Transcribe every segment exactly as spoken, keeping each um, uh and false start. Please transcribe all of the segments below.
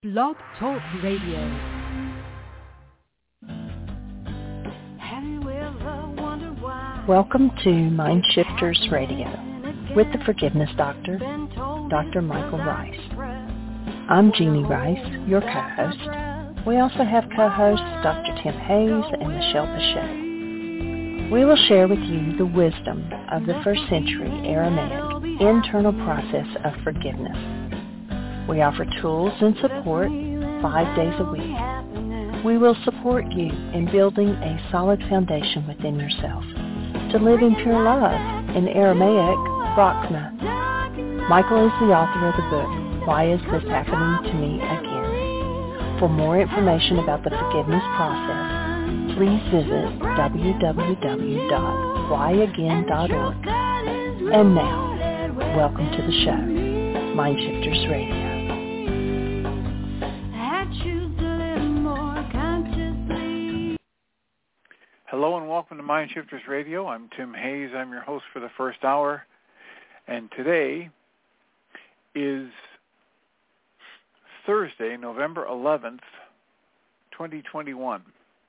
Blog Talk Radio. Welcome to Mind Shifters Radio with the Forgiveness Doctor, Doctor Michael Rice. I'm Jeannie Rice, your co-host. We also have co-hosts Doctor Tim Hayes and Michelle Bechet. We will share with you the wisdom of the first century Aramaic internal process of forgiveness. We offer tools and support five days a week. We will support you in building a solid foundation within yourself to live in pure love, in Aramaic, Rachma. Michael is the author of the book, Why Is This Happening to Me Again? For more information about the forgiveness process, please visit w w w dot why again dot org. And now, welcome to the show, Mind Shifters Radio. Hello and welcome to Mind Shifters Radio. I'm Tim Hayes. I'm your host for the first hour. And today is Thursday, November eleventh, twenty twenty-one.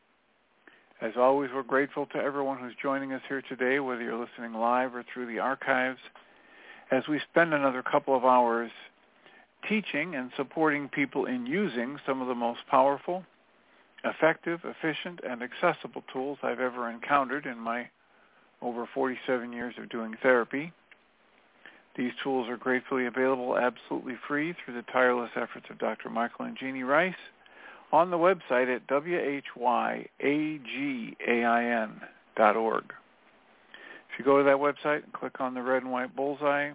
As always, we're grateful to everyone who's joining us here today, whether you're listening live or through the archives, as we spend another couple of hours teaching and supporting people in using some of the most powerful, effective, efficient, and accessible tools I've ever encountered in my over forty-seven years of doing therapy. These tools are gratefully available absolutely free through the tireless efforts of Doctor Michael and Jeannie Rice on the website at w h y a g a i n dot org. If you go to that website and click on the red and white bullseye,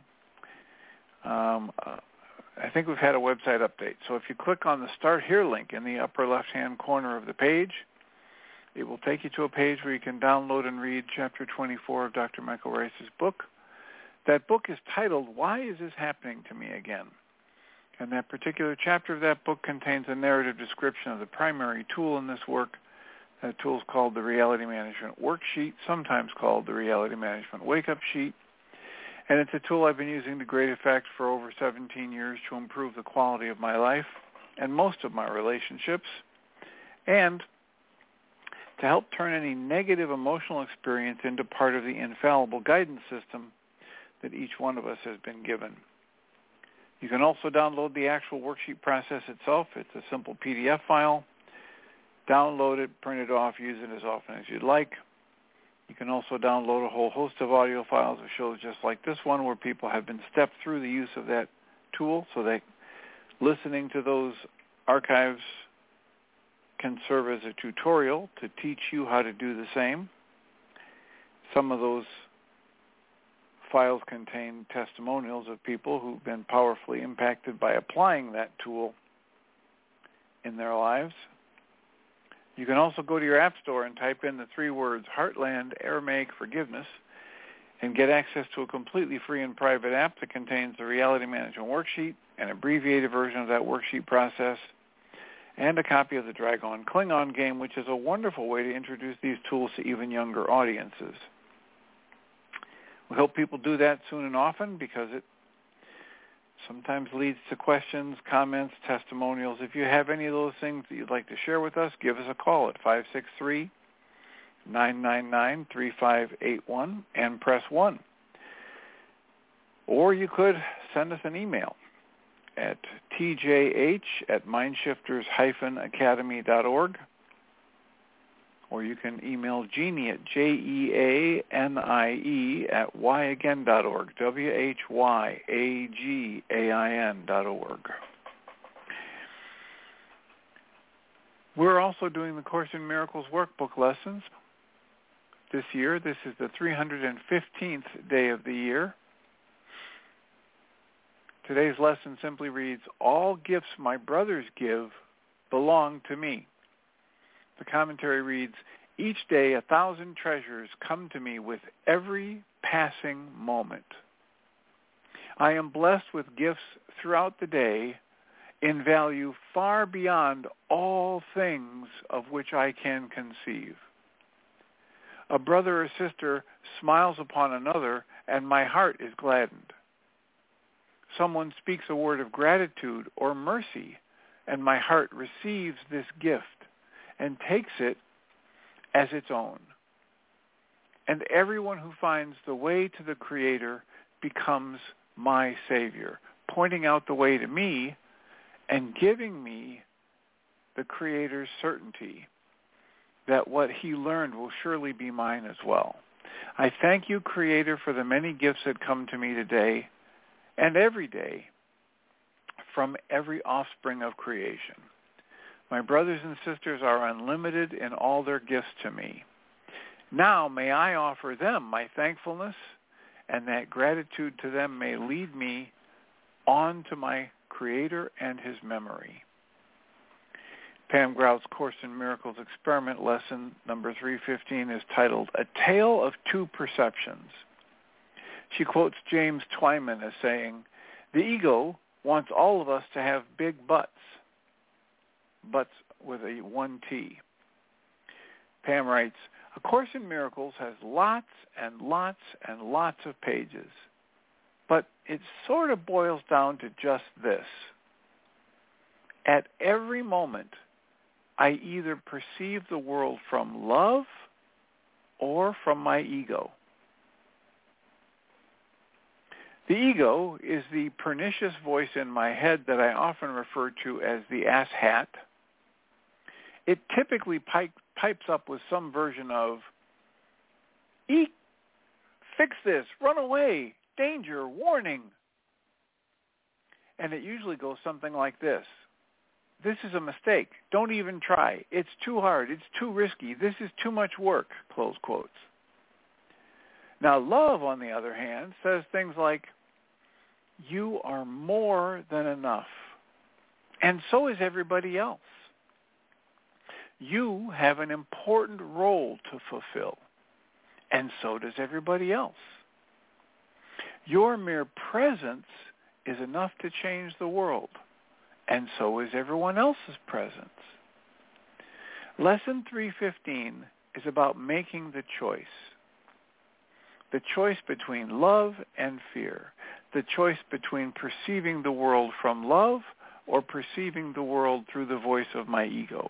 um, uh, I think we've had a website update. So if you click on the Start Here link in the upper left-hand corner of the page, it will take you to a page where you can download and read Chapter twenty-four of Doctor Michael Rice's book. That book is titled, Why Is This Happening to Me Again? And that particular chapter of that book contains a narrative description of the primary tool in this work. That tool is called the Reality Management Worksheet, sometimes called the Reality Management Wake-Up Sheet. And it's a tool I've been using to great effect for over seventeen years to improve the quality of my life and most of my relationships, and to help turn any negative emotional experience into part of the infallible guidance system that each one of us has been given. You can also download the actual worksheet process itself. It's a simple P D F file. Download it, print it off, use it as often as you'd like. You can also download a whole host of audio files of shows just like this one where people have been stepped through the use of that tool, so that listening to those archives can serve as a tutorial to teach you how to do the same. Some of those files contain testimonials of people who've been powerfully impacted by applying that tool in their lives. You can also go to your app store and type in the three words Heartland Aramaic Forgiveness and get access to a completely free and private app that contains the Reality Management Worksheet, an abbreviated version of that worksheet process, and a copy of the Dragon Klingon game, which is a wonderful way to introduce these tools to even younger audiences. We hope people do that soon and often because it sometimes leads to questions, comments, testimonials. If you have any of those things that you'd like to share with us, give us a call at five six three, nine nine nine, three five eight one and press one. Or you could send us an email at t j h at mindshifters dash academy dot org. Or you can email Jeannie at J E A N I E at why again dot org, W H Y A G A I N dot org. We're also doing the Course in Miracles workbook lessons this year. This is the three hundred fifteenth day of the year. Today's lesson simply reads, All gifts my brothers give belong to me. The commentary reads, Each day a thousand treasures come to me with every passing moment. I am blessed with gifts throughout the day in value far beyond all things of which I can conceive. A brother or sister smiles upon another, and my heart is gladdened. Someone speaks a word of gratitude or mercy, and my heart receives this gift and takes it as its own. And everyone who finds the way to the Creator becomes my Savior, pointing out the way to me and giving me the Creator's certainty that what he learned will surely be mine as well. I thank you, Creator, for the many gifts that come to me today and every day from every offspring of creation. My brothers and sisters are unlimited in all their gifts to me. Now may I offer them my thankfulness, and that gratitude to them may lead me on to my Creator and his memory. Pam Grout's Course in Miracles experiment lesson number three fifteen is titled, A Tale of Two Perceptions. She quotes James Twyman as saying, the ego wants all of us to have big butts, butts with a one T. Pam writes, A Course in Miracles has lots and lots and lots of pages, but it sort of boils down to just this. At every moment, I either perceive the world from love or from my ego. The ego is the pernicious voice in my head that I often refer to as the ass hat. It typically pipe, pipes up with some version of, eek, fix this, run away, danger, warning. And it usually goes something like this. This is a mistake. Don't even try. It's too hard. It's too risky. This is too much work, close quotes. Now, love, on the other hand, says things like, you are more than enough, and so is everybody else. You have an important role to fulfill, and so does everybody else. Your mere presence is enough to change the world, and so is everyone else's presence. Lesson three fifteen is about making the choice. The choice between love and fear. The choice between perceiving the world from love or perceiving the world through the voice of my ego.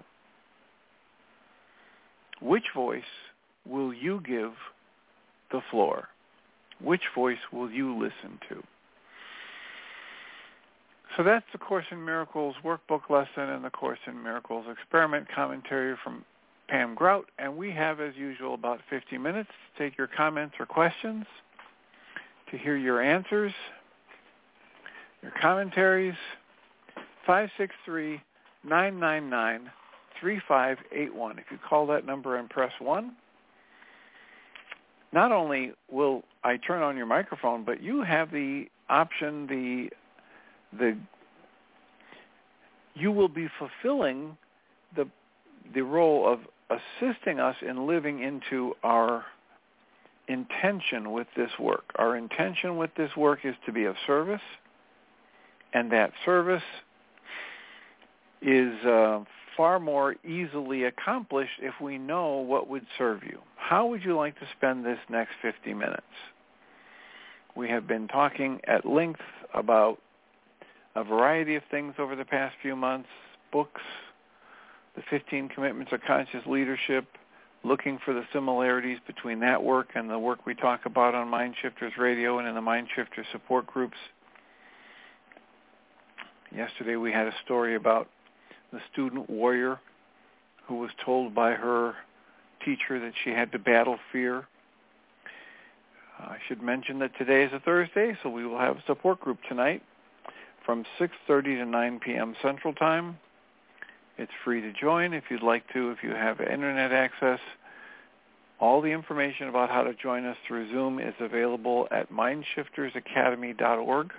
Which voice will you give the floor? Which voice will you listen to? So that's the Course in Miracles workbook lesson and the Course in Miracles experiment commentary from Pam Grout, and we have, as usual, about fifty minutes to take your comments or questions, to hear your answers, your commentaries. five six three, nine nine nine, three five eight one. If you call that number and press one, not only will I turn on your microphone, but you have the option, the the you will be fulfilling the the role of assisting us in living into our intention with this work. Our intention with this work is to be of service, and that service is uh, far more easily accomplished if we know what would serve you. How would you like to spend this next fifty minutes? We have been talking at length about a variety of things over the past few months, books, the fifteen Commitments of Conscious Leadership, looking for the similarities between that work and the work we talk about on Mind Shifters Radio and in the Mind Shifters support groups. Yesterday we had a story about the student warrior who was told by her teacher that she had to battle fear. I should mention that today is a Thursday, so we will have a support group tonight from six thirty to nine p.m. Central Time. It's free to join if you'd like to, if you have internet access. All the information about how to join us through Zoom is available at mind shifters academy dot org.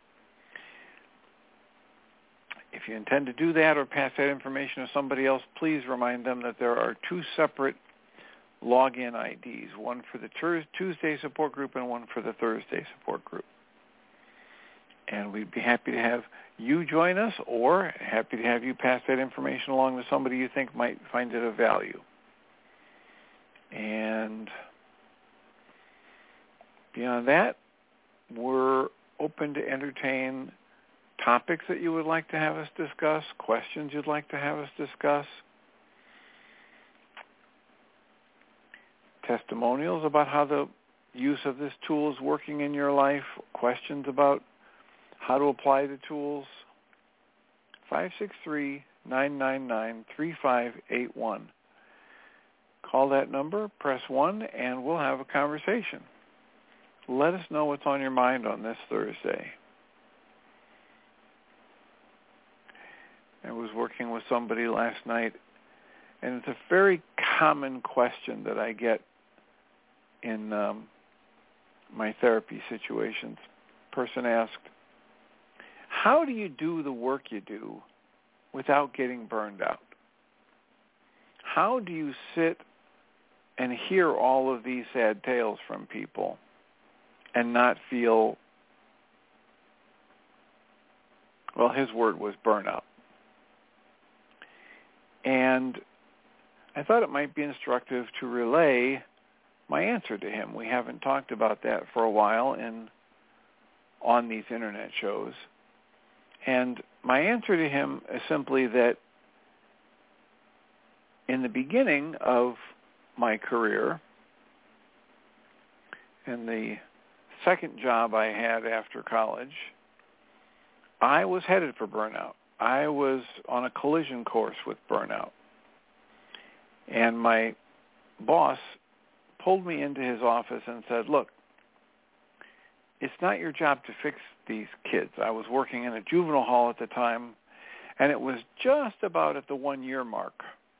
If you intend to do that or pass that information to somebody else, please remind them that there are two separate login I Ds, one for the Tuesday support group and one for the Thursday support group. And we'd be happy to have you join us, or happy to have you pass that information along to somebody you think might find it of value. And beyond that, we're open to entertain topics that you would like to have us discuss, questions you'd like to have us discuss, testimonials about how the use of this tool is working in your life, questions about how to apply the tools, five six three, nine nine nine, three five eight one. Call that number, press one, and we'll have a conversation. Let us know what's on your mind on this Thursday. I was working with somebody last night, and it's a very common question that I get in um, my therapy situations. Person asked, how do you do the work you do without getting burned out? How do you sit and hear all of these sad tales from people and not feel, well, his word was burnout. And I thought it might be instructive to relay my answer to him. We haven't talked about that for a while in on these internet shows. And my answer to him is simply that in the beginning of my career, in the second job I had after college, I was headed for burnout. I was on a collision course with burnout. And my boss pulled me into his office and said, look, it's not your job to fix these kids. I was working in a juvenile hall at the time, and it was just about at the one-year mark.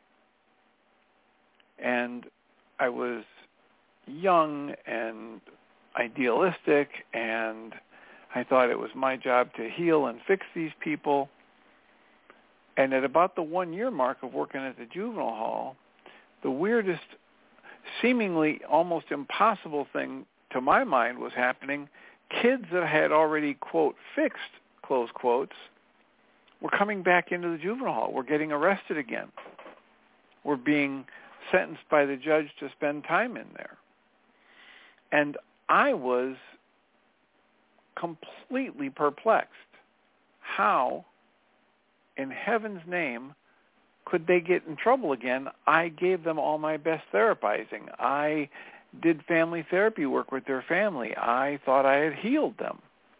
And I was young and idealistic, and I thought it was my job to heal and fix these people. And at about the one-year mark of working at the juvenile hall, the weirdest, seemingly almost impossible thing to my mind was happening. Kids that I had already, quote, fixed, close quotes, were coming back into the juvenile hall. Were getting arrested again. Were being sentenced by the judge to spend time in there. And I was completely perplexed. How, in heaven's name, could they get in trouble again? I gave them all my best therapizing. I did family therapy work with their family. I thought I had healed them.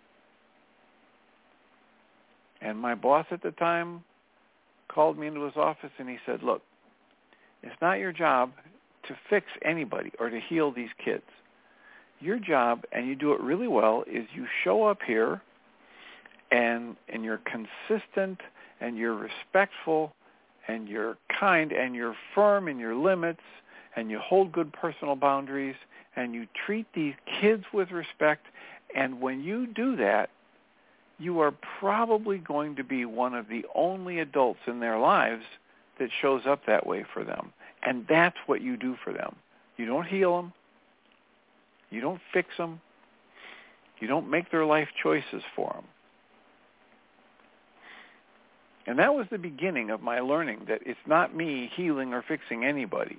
And my boss at the time called me into his office and he said, look, it's not your job to fix anybody or to heal these kids. Your job, and you do it really well, is you show up here and and you're consistent and you're respectful and you're kind and you're firm in your limits and you hold good personal boundaries and you treat these kids with respect. And when you do that, you are probably going to be one of the only adults in their lives that shows up that way for them. And that's what you do for them. You don't heal them. You don't fix them. You don't make their life choices for them. And that was the beginning of my learning that it's not me healing or fixing anybody.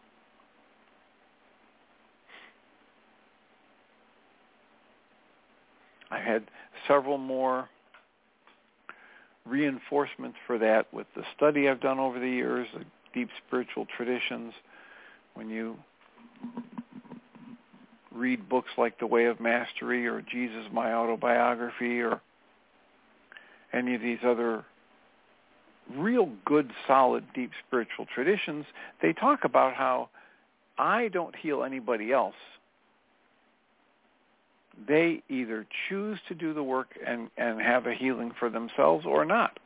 I had several more reinforcements for that with the study I've done over the years, the deep spiritual traditions. When you read books like The Way of Mastery or Jesus, My Autobiography, or any of these other real good, solid, deep spiritual traditions, they talk about how I don't heal anybody else. They either choose to do the work and, and have a healing for themselves or not.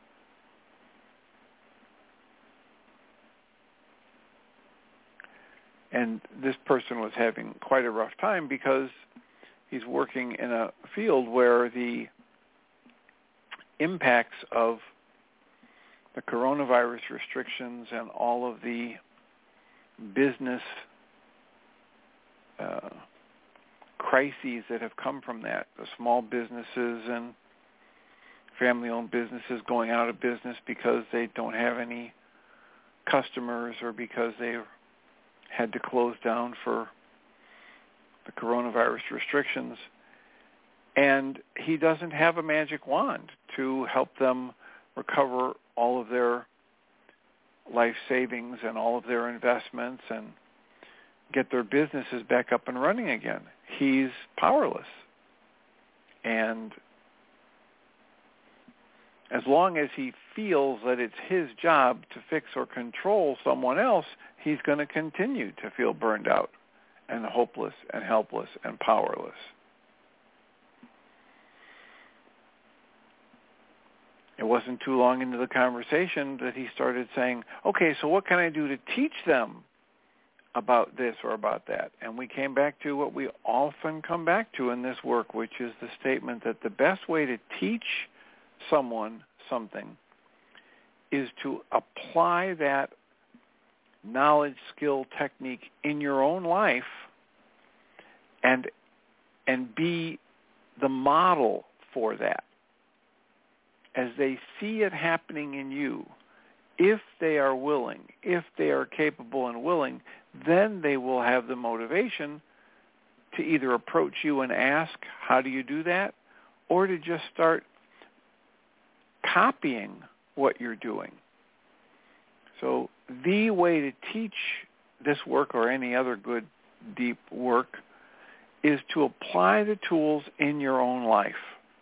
And this person was having quite a rough time because he's working in a field where the impacts of the coronavirus restrictions and all of the business uh, crises that have come from that, the small businesses and family-owned businesses going out of business because they don't have any customers or because they had to close down for the coronavirus restrictions. And he doesn't have a magic wand to help them recover all of their life savings and all of their investments and get their businesses back up and running again. He's powerless. And as long as he feels that it's his job to fix or control someone else, he's going to continue to feel burned out and hopeless and helpless and powerless. It wasn't too long into the conversation that he started saying, okay, so what can I do to teach them about this or about that? And we came back to what we often come back to in this work, which is the statement that the best way to teach someone something is to apply that knowledge, skill, technique in your own life and and be the model for that. As they see it happening in you, if they are willing, if they are capable and willing, then they will have the motivation to either approach you and ask, how do you do that? Or to just start copying what you're doing. So the way to teach this work or any other good, deep work is to apply the tools in your own life.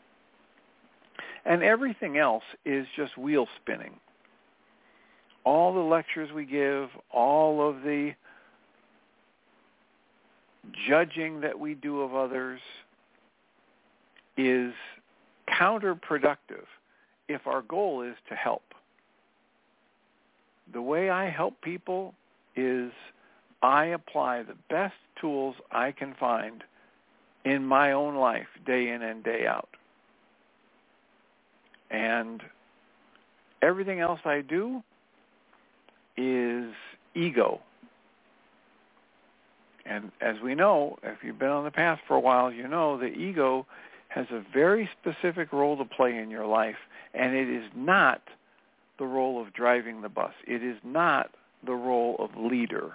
And everything else is just wheel spinning. All the lectures we give, all of the judging that we do of others is counterproductive if our goal is to help. The way I help people is I apply the best tools I can find in my own life, day in and day out. And everything else I do is ego. And as we know, if you've been on the path for a while, you know the ego has a very specific role to play in your life, and it is not the role of driving the bus. It is not the role of leader.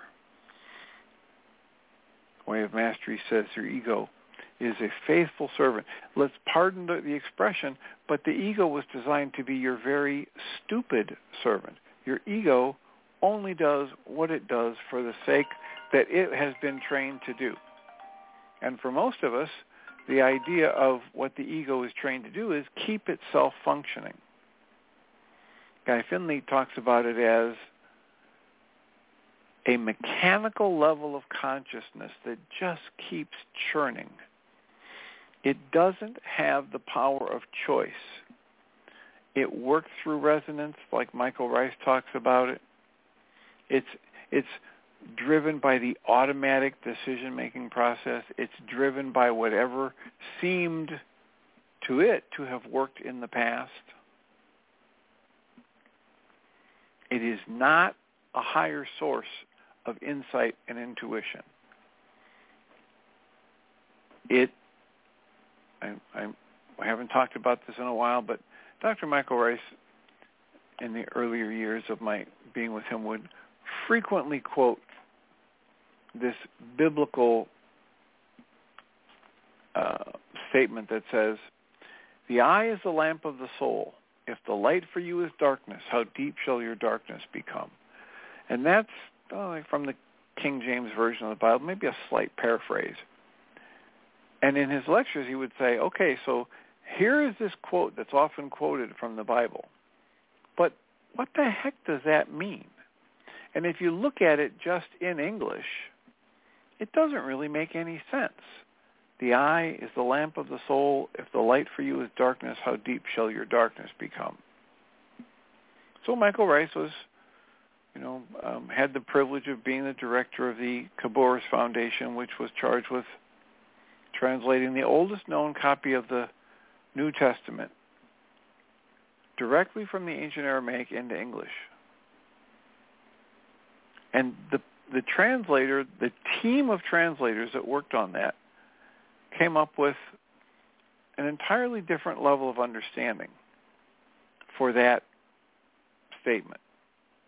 Way of Mastery says your ego is a faithful servant. Let's pardon the, the expression, but the ego was designed to be your very stupid servant. Your ego only does what it does for the sake that it has been trained to do. And for most of us, the idea of what the ego is trained to do is keep itself functioning. Guy Finley talks about it as a mechanical level of consciousness that just keeps churning. It doesn't have the power of choice. It works through resonance, like Michael Rice talks about it. It's it's driven by the automatic decision-making process. It's driven by whatever seemed to it to have worked in the past. It is not a higher source of insight and intuition. It, I, I, I haven't talked about this in a while, but Doctor Michael Rice, in the earlier years of my being with him, would frequently quote this biblical uh, statement that says, "The eye is the lamp of the soul. If the light for you is darkness, how deep shall your darkness become?" And that's uh, from the King James Version of the Bible, maybe a slight paraphrase. And in his lectures, he would say, okay, so here is this quote that's often quoted from the Bible. But what the heck does that mean? And if you look at it just in English, it doesn't really make any sense. The eye is the lamp of the soul. If the light for you is darkness, how deep shall your darkness become? So Michael Rice was, you know, um, had the privilege of being the director of the Khaboris Foundation, which was charged with translating the oldest known copy of the New Testament directly from the ancient Aramaic into English. And the the translator, the team of translators that worked on that, came up with an entirely different level of understanding for that statement,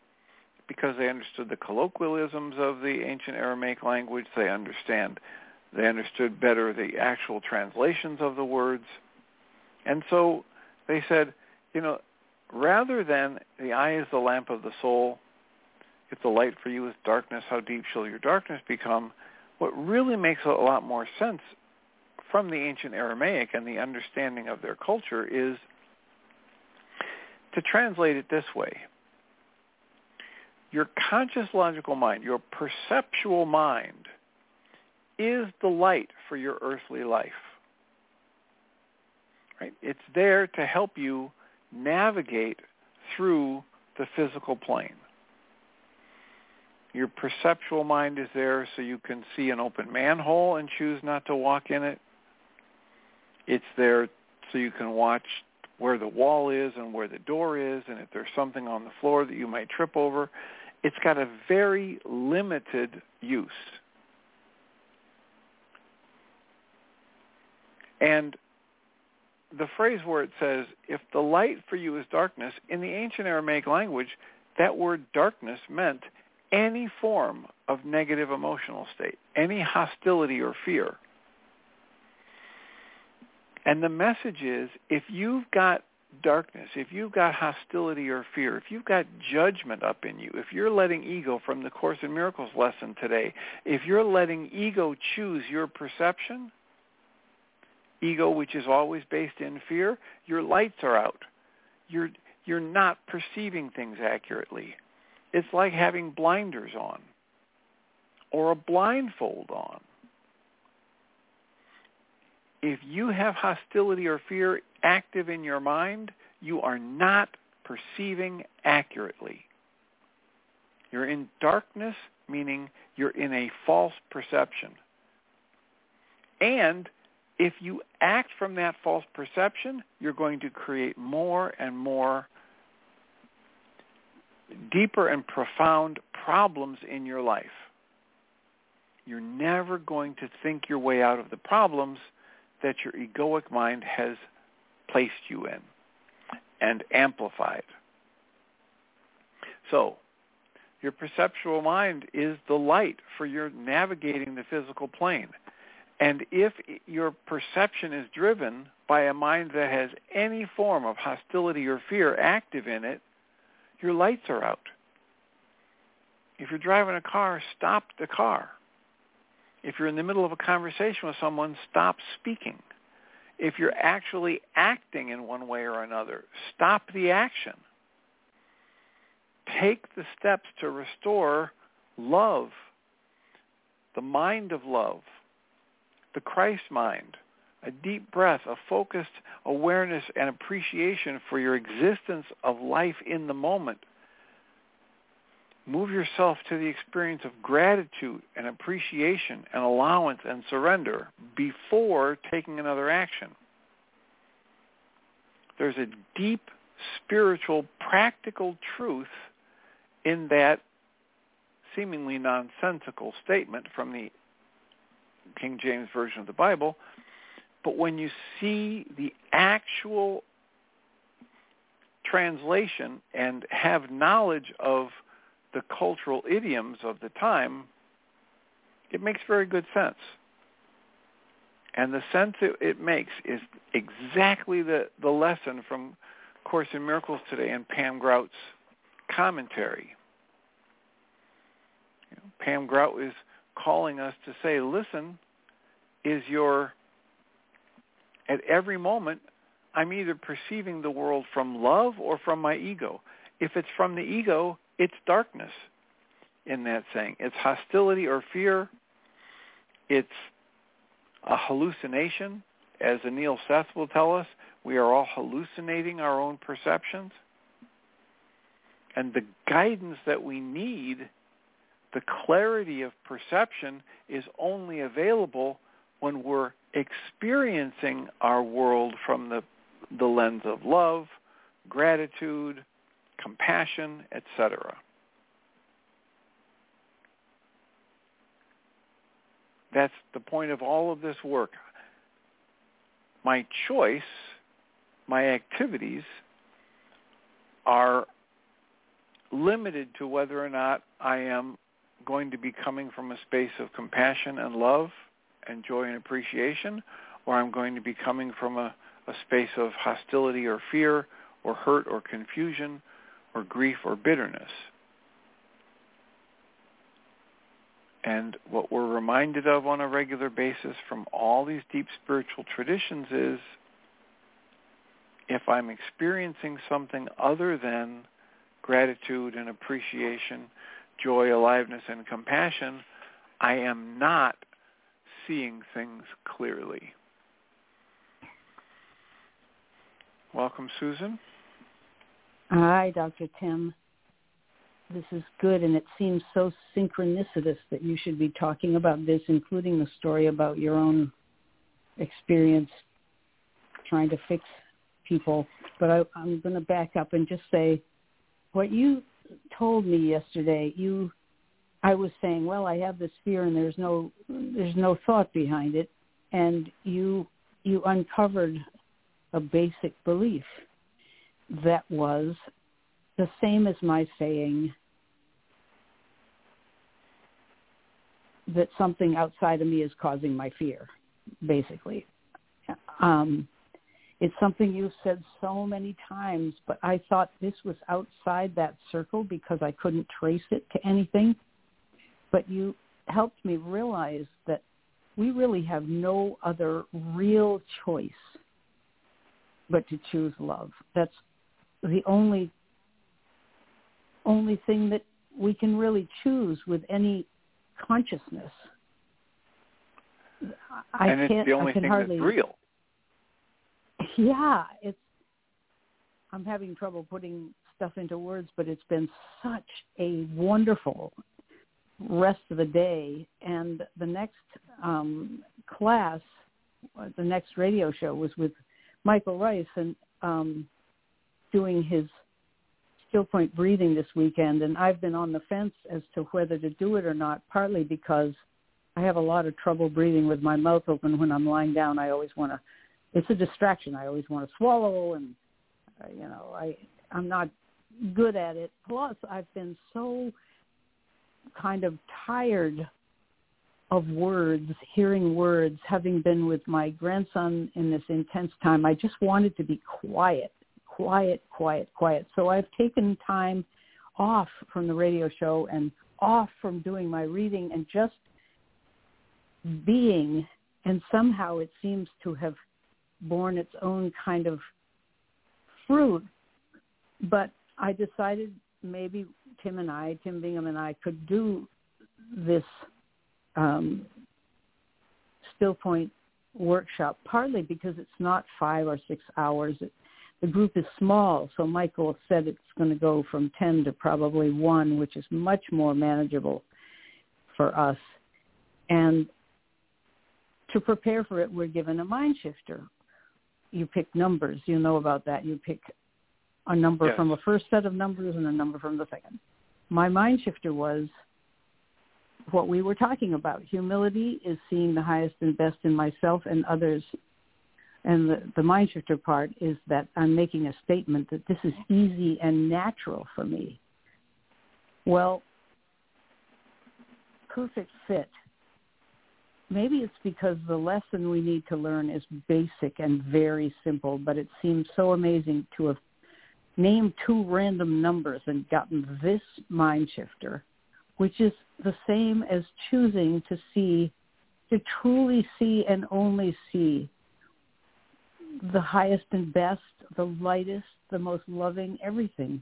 because they understood the colloquialisms of the ancient Aramaic language. They understand They understood better the actual translations of the words. And so they said, you know, rather than the eye is the lamp of the soul, if the light for you is darkness, how deep shall your darkness become? What really makes a lot more sense from the ancient Aramaic and the understanding of their culture is to translate it this way. Your conscious logical mind, your perceptual mind, is the light for your earthly life. Right? It's there to help you navigate through the physical plane. Your perceptual mind is there so you can see an open manhole and choose not to walk in it. It's there so you can watch where the wall is and where the door is, and if there's something on the floor that you might trip over. It's got a very limited use. And the phrase where it says, if the light for you is darkness, in the ancient Aramaic language, that word darkness meant any form of negative emotional state, any hostility or fear. And the message is, if you've got darkness, if you've got hostility or fear, if you've got judgment up in you, if you're letting ego, from the Course in Miracles lesson today, if you're letting ego choose your perception, ego which is always based in fear, your lights are out. You're, you're not perceiving things accurately. It's like having blinders on or a blindfold on. If you have hostility or fear active in your mind, you are not perceiving accurately. You're in darkness, meaning you're in a false perception. And if you act from that false perception, you're going to create more and more deeper and profound problems in your life. You're never going to think your way out of the problems that your egoic mind has placed you in and amplified. So, your perceptual mind is the light for your navigating the physical plane. And if your perception is driven by a mind that has any form of hostility or fear active in it, your lights are out. If you're driving a car, stop the car. If you're in the middle of a conversation with someone, stop speaking. If you're actually acting in one way or another, stop the action. Take the steps to restore love, the mind of love, the Christ mind, a deep breath, a focused awareness and appreciation for your existence of life in the moment. Move yourself to the experience of gratitude and appreciation and allowance and surrender before taking another action. There's a deep spiritual, practical truth in that seemingly nonsensical statement from the King James Version of the Bible. But when you see the actual translation and have knowledge of the cultural idioms of the time, it makes very good sense. And the sense it, it makes is exactly the, the lesson from Course in Miracles today and Pam Grout's commentary. You know, Pam Grout is calling us to say, listen, is your, at every moment, I'm either perceiving the world from love or from my ego. If it's from the ego, it's darkness in that saying. It's hostility or fear. It's a hallucination. As Anil Seth will tell us, we are all hallucinating our own perceptions. And the guidance that we need, the clarity of perception, is only available when we're experiencing our world from the, the lens of love, gratitude, compassion, et cetera. That's the point of all of this work. My choice, my activities are limited to whether or not I am going to be coming from a space of compassion and love and joy and appreciation, or I'm going to be coming from a, a space of hostility or fear or hurt or confusion or grief or bitterness. And what we're reminded of on a regular basis from all these deep spiritual traditions is, if I'm experiencing something other than gratitude and appreciation, joy, aliveness, and compassion, I am not seeing things clearly. Welcome, Susan. Hi, Doctor Tim. This is good, and it seems so synchronicitous that you should be talking about this, including the story about your own experience trying to fix people. But I, I'm going to back up and just say, what you told me yesterday, you, I was saying, well, I have this fear, and there's no, there's no thought behind it, and you, you uncovered a basic belief that was the same as my saying that something outside of me is causing my fear, basically. Um, it's something you've said so many times, but I thought this was outside that circle because I couldn't trace it to anything. But you helped me realize that we really have no other real choice but to choose love. That's the only only thing that we can really choose with any consciousness. I and it's can't, the only I can thing hardly, that's real. Yeah, it's. I'm having trouble putting stuff into words, but it's been such a wonderful rest of the day. And the next um, class, the next radio show was with Michael Rice, and um, doing his still point breathing this weekend. And I've been on the fence as to whether to do it or not, partly because I have a lot of trouble breathing with my mouth open when I'm lying down. I always want to, it's a distraction. I always want to swallow, and, uh, you know, I, I'm not good at it. Plus, I've been so kind of tired of words, hearing words, having been with my grandson in this intense time. I just wanted to be quiet, quiet, quiet, quiet. So I've taken time off from the radio show and off from doing my reading and just being, and somehow it seems to have borne its own kind of fruit. But I decided maybe Tim and I, Tim Bingham and I, could do this um, Still Point workshop, partly because it's not five or six hours. It, the group is small, so Michael said it's going to go from ten to probably one, which is much more manageable for us. And to prepare for it, we're given a mind shifter. You pick numbers. You know about that. You pick a number Yes. from a first set of numbers and a number from the second. My mind shifter was what we were talking about. Humility is seeing the highest and best in myself and others. And the, the mind shifter part is that I'm making a statement that this is easy and natural for me. Well, perfect fit. Maybe it's because the lesson we need to learn is basic and very simple, but it seems so amazing to have named two random numbers and gotten this mind shifter, which is the same as choosing to see, to truly see and only see the highest and best, the lightest, the most loving, everything.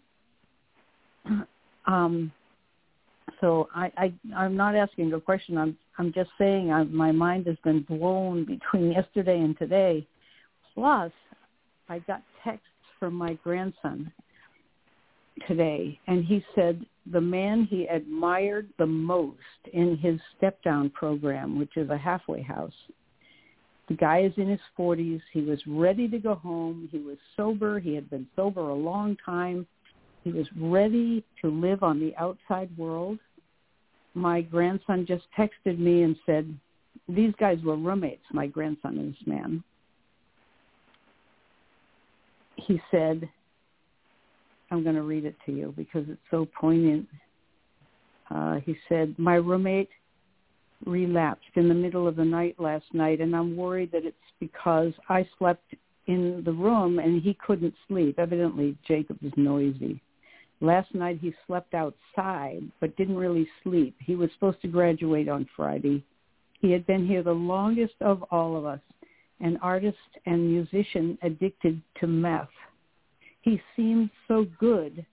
Um, so I, I, I'm not asking a question. I'm, I'm just saying I, my mind has been blown between yesterday and today. Plus, I got texts from my grandson today, and he said the man he admired the most in his step-down program, which is a halfway house, the guy is in his forties. He was ready to go home. He was sober. He had been sober a long time. He was ready to live on the outside world. My grandson just texted me and said, these guys were roommates, my grandson and this man. He said, I'm going to read it to you because it's so poignant. Uh, he said, my roommate relapsed in the middle of the night last night, and I'm worried that it's because I slept in the room and he couldn't sleep. Evidently, Jacob is noisy. Last night he slept outside but didn't really sleep. He was supposed to graduate on Friday. He had been here the longest of all of us, an artist and musician addicted to meth. He seemed so good,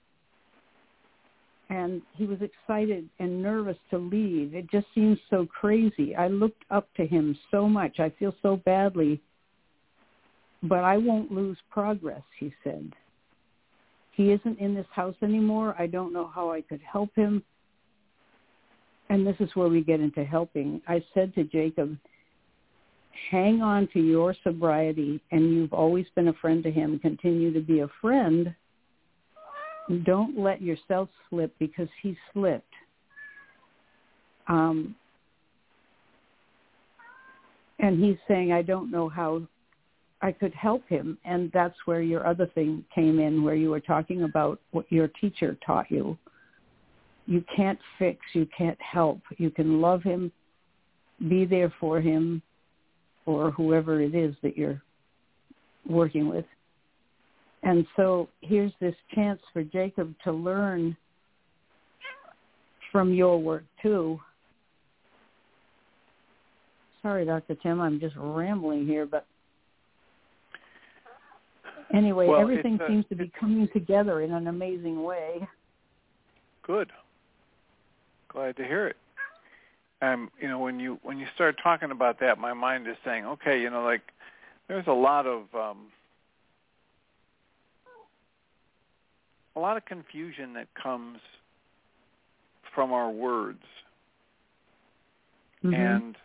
and he was excited and nervous to leave. It just seemed so crazy. I looked up to him so much. I feel so badly, but I won't lose progress, he said. He isn't in this house anymore. I don't know how I could help him. And this is where we get into helping. I said to Jacob, hang on to your sobriety, and you've always been a friend to him. Continue to be a friend. Don't let yourself slip because he slipped. Um, and he's saying, I don't know how I could help him. And that's where your other thing came in, where you were talking about what your teacher taught you. You can't fix, you can't help. You can love him, be there for him, or whoever it is that you're working with. And so here's this chance for Jacob to learn from your work too. Sorry, Doctor Tim, I'm just rambling here, but anyway, well, everything a, seems to be coming together in an amazing way. Good. Glad to hear it. Um, you know, when you when you start talking about that, my mind is saying, okay, you know, like there's a lot of um, a lot of confusion that comes from our words, mm-hmm. and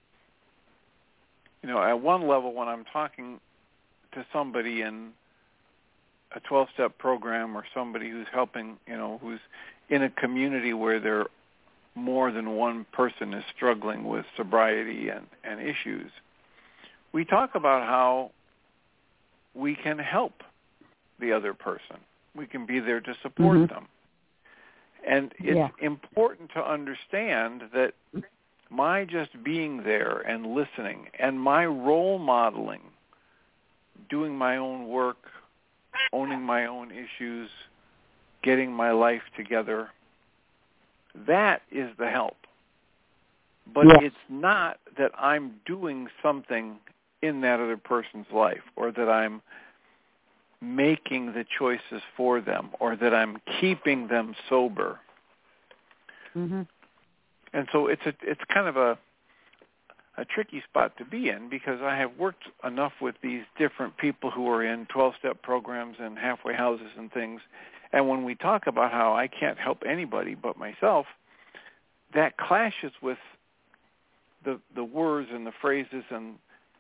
you know, at one level, when I'm talking to somebody in a twelve-step program or somebody who's helping, you know, who's in a community where there more than one person is struggling with sobriety and, and issues, we talk about how we can help the other person. We can be there to support mm-hmm. them. And it's yeah. important to understand that my just being there and listening and my role modeling, doing my own work, owning my own issues, getting my life together, that is the help. But yes. it's not that I'm doing something in that other person's life or that I'm making the choices for them or that I'm keeping them sober. Mm-hmm. And so it's a, it's kind of a a tricky spot to be in because I have worked enough with these different people who are in twelve-step programs and halfway houses and things. And when we talk about how I can't help anybody but myself, that clashes with the the words and the phrases and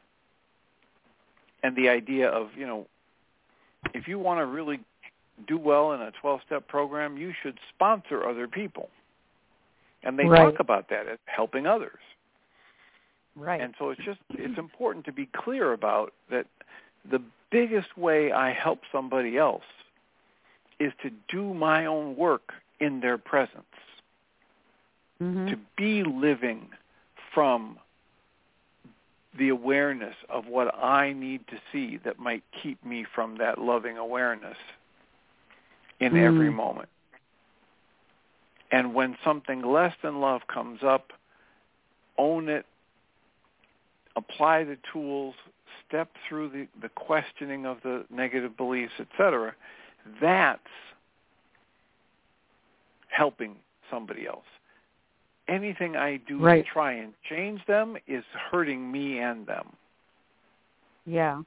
and the idea of, you know, if you want to really do well in a twelve-step program, you should sponsor other people. And they right. talk about that as helping others. Right. And so it's just, it's important to be clear about that the biggest way I help somebody else is to do my own work in their presence, mm-hmm. to be living from the awareness of what I need to see that might keep me from that loving awareness in mm. every moment. And when something less than love comes up, own it, apply the tools, step through the, the questioning of the negative beliefs, et cetera. That's helping somebody else. Anything I do right. to try and change them is hurting me and them. Yeah.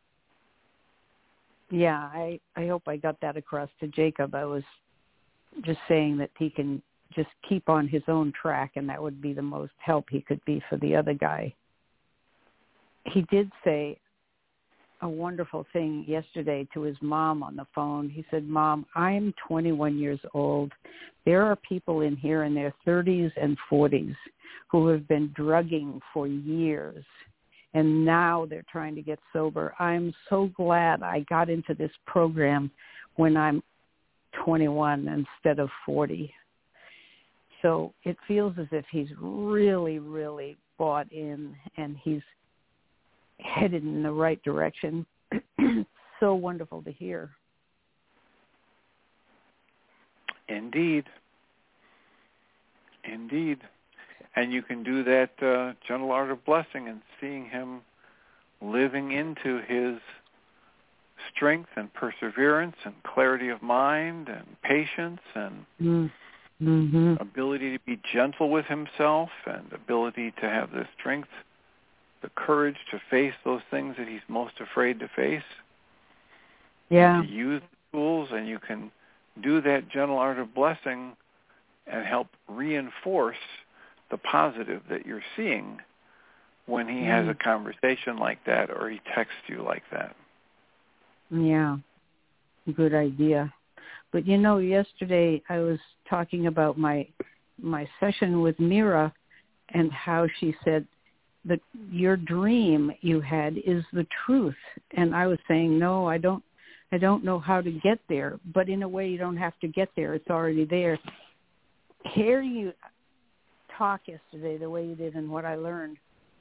Yeah, I, I hope I got that across to Jacob. I was just saying that he can just keep on his own track, and that would be the most help he could be for the other guy. He did say a wonderful thing yesterday to his mom on the phone. He said, Mom, I'm twenty-one years old. There are people in here in their thirties and forties who have been drugging for years, and now they're trying to get sober. I'm so glad I got into this program when I'm twenty-one instead of forty. So it feels as if he's really, really bought in and he's headed in the right direction. So wonderful to hear. Indeed. Indeed. And you can do that uh, gentle art of blessing and seeing him living into his strength and perseverance and clarity of mind and patience and mm-hmm. ability to be gentle with himself and ability to have the strength, the courage to face those things that he's most afraid to face. Yeah. To use the tools, and you can do that gentle art of blessing and help reinforce the positive that you're seeing when he mm. has a conversation like that or he texts you like that. Yeah, good idea. But you know, yesterday I was talking about my my session with Mira and how she said that your dream you had is the truth. And I was saying, no, I don't I don't know how to get there. But in a way, you don't have to get there. It's already there. Hear you talk yesterday the way you did and what I learned,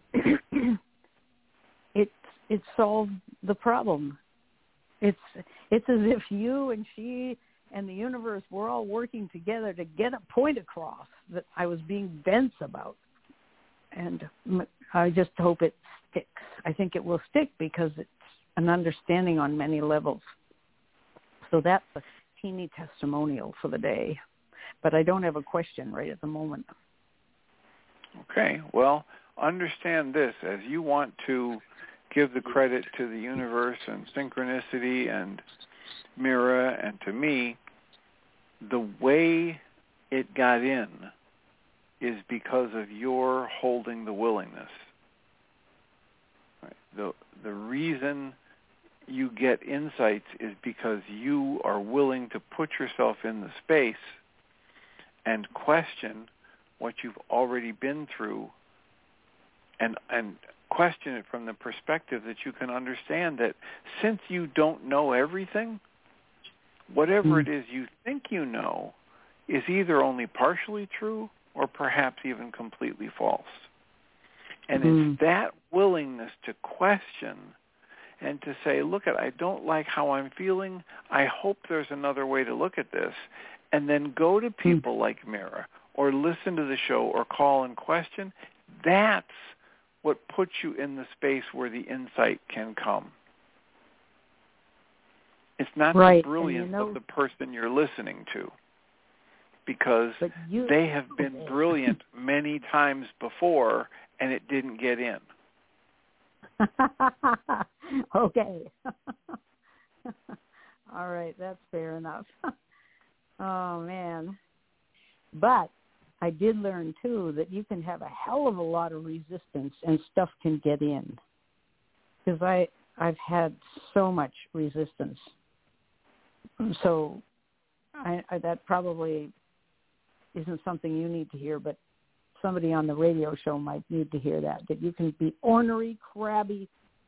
it it solved the problem. It's it's as if you and she and the universe were all working together to get a point across that I was being dense about. And I just hope it sticks. I think it will stick because it's an understanding on many levels. So that's a teeny testimonial for the day. But I don't have a question right at the moment. Okay. Well, understand this. As you want to give the credit to the universe and synchronicity and Mira and to me, the way it got in is because of your holding the willingness. Right. The the reason you get insights is because you are willing to put yourself in the space and question what you've already been through and and question it from the perspective that you can understand that since you don't know everything, whatever mm. it is you think you know is either only partially true or perhaps even completely false. And mm. it's that willingness to question and to say, look, at I don't like how I'm feeling. I hope there's another way to look at this. And then go to people mm. like Mira or listen to the show or call and question. That's what puts you in the space where the insight can come. It's not right. the brilliance you know, of the person you're listening to, because you, they have been okay. brilliant many times before and it didn't get in. Okay. All right, that's fair enough. Oh, man. But I did learn, too, that you can have a hell of a lot of resistance and stuff can get in. Because I, I've had so much resistance. So I, I, that probably isn't something you need to hear, but somebody on the radio show might need to hear that, that you can be ornery, crabby,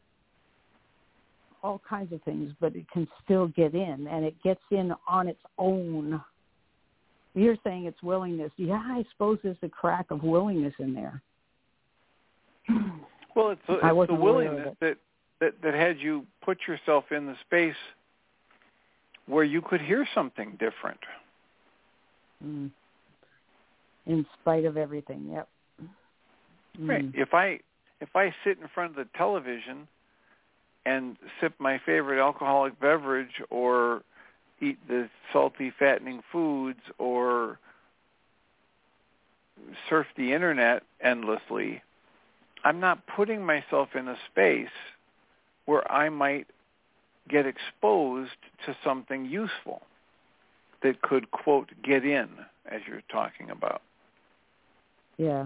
all kinds of things, but it can still get in, and it gets in on its own. You're saying it's willingness. Yeah, I suppose there's a crack of willingness in there. Well, it's, a, it's the willingness that, that, that had you put yourself in the space where you could hear something different. Mm. In spite of everything, yep. Mm. Right. If I if I sit in front of the television and sip my favorite alcoholic beverage or eat the salty, fattening foods or surf the internet endlessly, I'm not putting myself in a space where I might get exposed to something useful that could, quote, get in, as you're talking about. Yeah.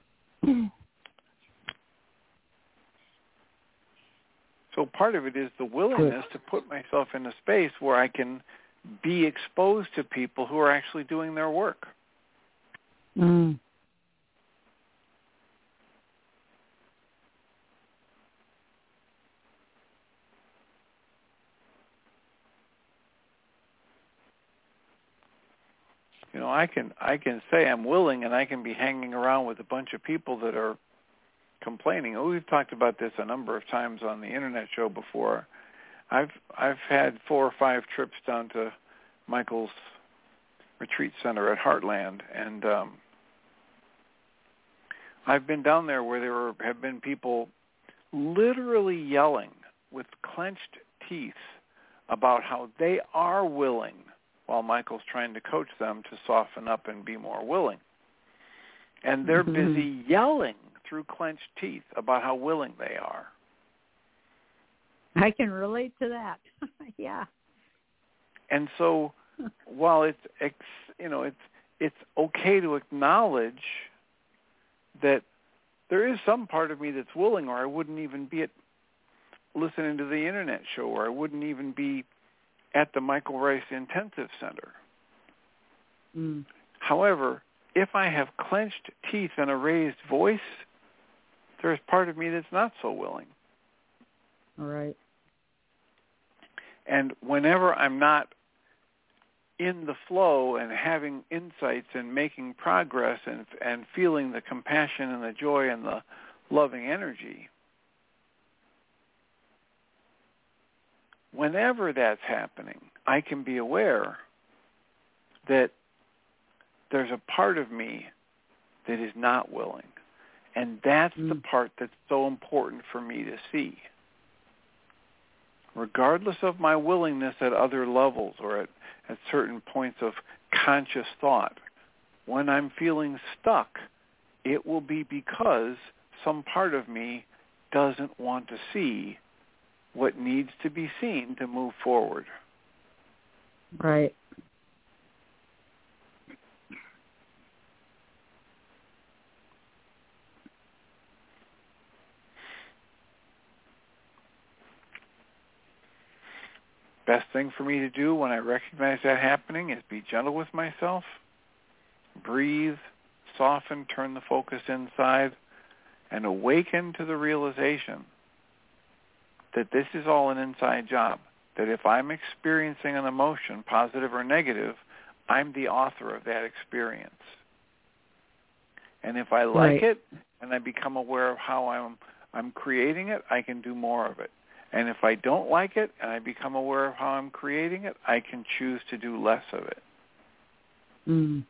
So part of it is the willingness to put myself in a space where I can be exposed to people who are actually doing their work. Mm. You know, I can I can say I'm willing, and I can be hanging around with a bunch of people that are complaining. Oh, we've talked about this a number of times on the internet show before. I've I've had four or five trips down to Michael's retreat center at Heartland, and um, I've been down there where there were, have been people literally yelling with clenched teeth about how they are willing, while Michael's trying to coach them to soften up and be more willing. And they're mm-hmm. busy yelling through clenched teeth about how willing they are. I can relate to that. Yeah. And so while it's, you know, it's it's okay to acknowledge that there is some part of me that's willing, or I wouldn't even be at listening to the internet show, or I wouldn't even be at the Michael Rice Intensive Center. Mm. However, if I have clenched teeth and a raised voice, there's part of me that's not so willing. All right. And whenever I'm not in the flow and having insights and making progress and and feeling the compassion and the joy and the loving energy, whenever that's happening, I can be aware that there's a part of me that is not willing. And that's mm. the part that's so important for me to see. Regardless of my willingness at other levels or at, at certain points of conscious thought, when I'm feeling stuck, it will be because some part of me doesn't want to see what needs to be seen to move forward. Right. Best thing for me to do when I recognize that happening is be gentle with myself, breathe, soften, turn the focus inside, and awaken to the realization that this is all an inside job, that if I'm experiencing an emotion, positive or negative, I'm the author of that experience. And if I like right. it and I become aware of how I'm I'm creating it, I can do more of it. And if I don't like it and I become aware of how I'm creating it, I can choose to do less of it. Mm.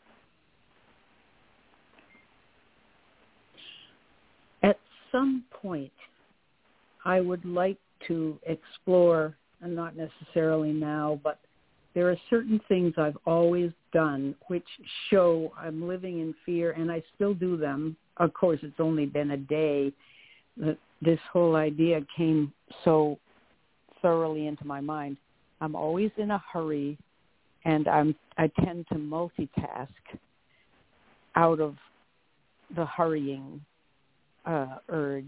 At some point, I would like to explore, and not necessarily now, but there are certain things I've always done which show I'm living in fear, and I still do them. Of course, it's only been a day that this whole idea came so thoroughly into my mind. I'm always in a hurry, and I'm I tend to multitask out of the hurrying uh, urge.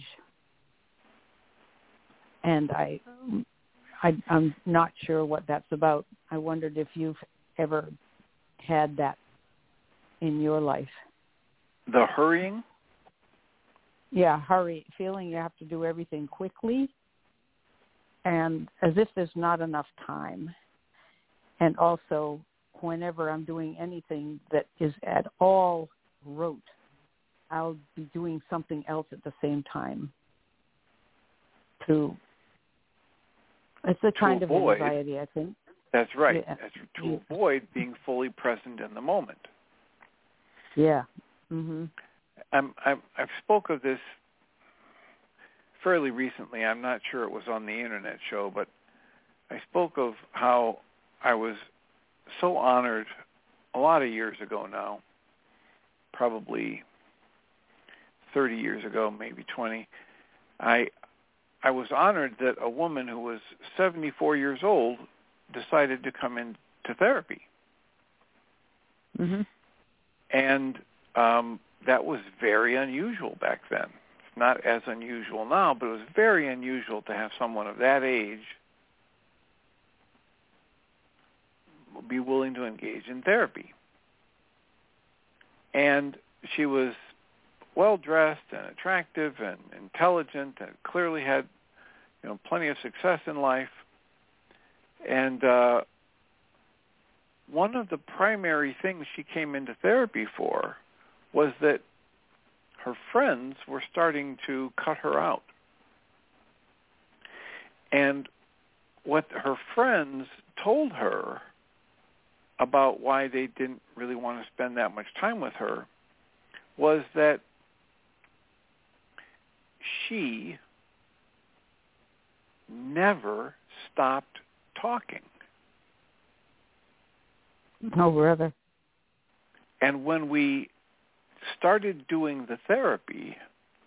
And I, I, I'm not sure what that's about. I wondered if you've ever had that in your life. The hurrying? Yeah, hurry, feeling you have to do everything quickly and as if there's not enough time. And also, whenever I'm doing anything that is at all rote, I'll be doing something else at the same time to... It's a kind of avoid, anxiety, I think. That's right. Yeah. That's to yeah. avoid being fully present in the moment. Yeah. Mm-hmm. I'm, I'm, I've spoke of this fairly recently. I'm not sure it was on the internet show, but I spoke of how I was so honored a lot of years ago now, probably thirty years ago, maybe twenty. I I was honored that a woman who was seventy-four years old decided to come into therapy. Mm-hmm. And um, that was very unusual back then. It's not as unusual now, but it was very unusual to have someone of that age be willing to engage in therapy. And she was well-dressed and attractive and intelligent and clearly had, you know, plenty of success in life. And uh, one of the primary things she came into therapy for was that her friends were starting to cut her out. And what her friends told her about why they didn't really want to spend that much time with her was that she never stopped talking. Oh, brother. And when we started doing the therapy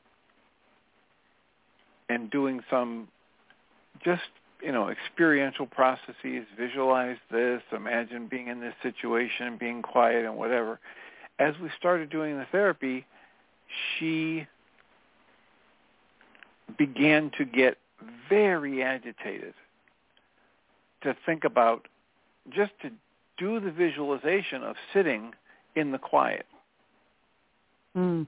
and doing some just, you know, experiential processes, visualize this, imagine being in this situation, being quiet and whatever, as we started doing the therapy, she began to get very agitated to think about, just to do the visualization of sitting in the quiet. Mm.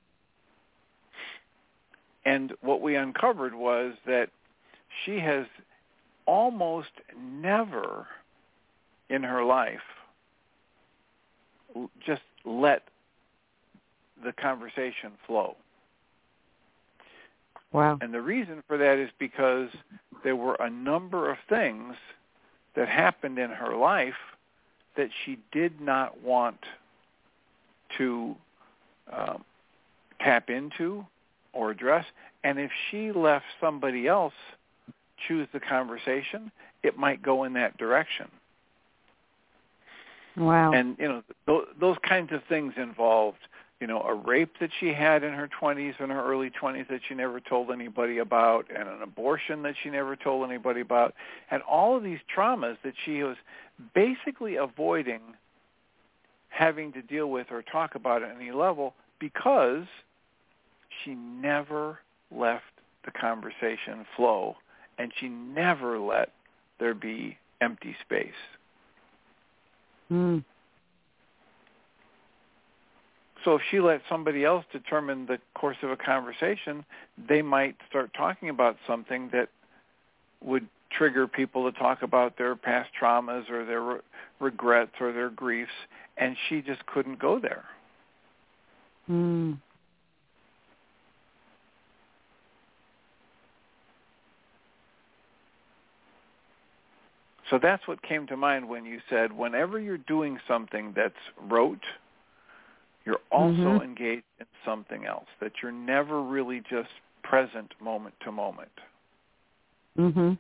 And what we uncovered was that she has almost never in her life just let the conversation flow. Wow. And the reason for that is because there were a number of things that happened in her life that she did not want to um, tap into or address. And if she left somebody else choose the conversation, it might go in that direction. Wow. And, you know, th- those kinds of things involved, you know, a rape that she had in her twenties, in her early twenties that she never told anybody about, and an abortion that she never told anybody about, and all of these traumas that she was basically avoiding having to deal with or talk about at any level because she never left the conversation flow, and she never let there be empty space. Mm. So if she let somebody else determine the course of a conversation, they might start talking about something that would trigger people to talk about their past traumas or their re- regrets or their griefs, and she just couldn't go there. Mm. So that's what came to mind when you said whenever you're doing something that's rote, you're also Mm-hmm. engaged in something else, that you're never really just present moment to moment. Mm-hmm.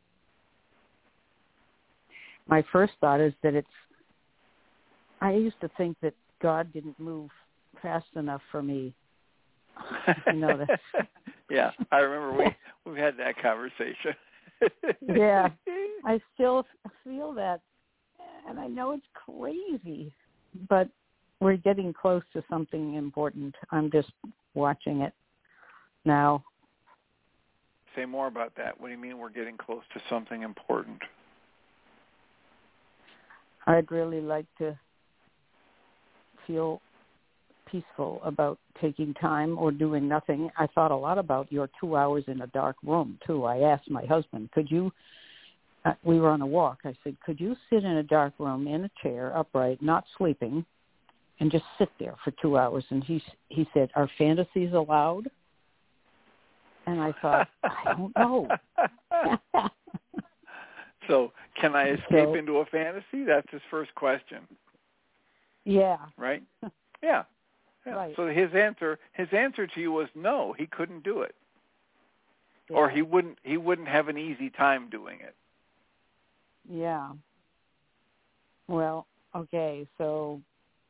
My first thought is that it's, I used to think that God didn't move fast enough for me. You know that. Yeah, I remember we, we've had that conversation. Yeah, I still feel that, and I know it's crazy, but we're getting close to something important. I'm just watching it now. Say more about that. What do you mean we're getting close to something important? I'd really like to feel peaceful about taking time or doing nothing. I thought a lot about your two hours in a dark room, too. I asked my husband, could you, uh, we were on a walk, I said, could you sit in a dark room in a chair, upright, not sleeping, and just sit there for two hours? And he, he said, are fantasies allowed? And I thought, I don't know. So can I escape So, into a fantasy? That's his first question. Yeah. Right? Yeah. Yeah. Right. So his answer, his answer to you was no, he couldn't do it, Yeah. or he wouldn't, he wouldn't have an easy time doing it. Yeah. Well, okay. So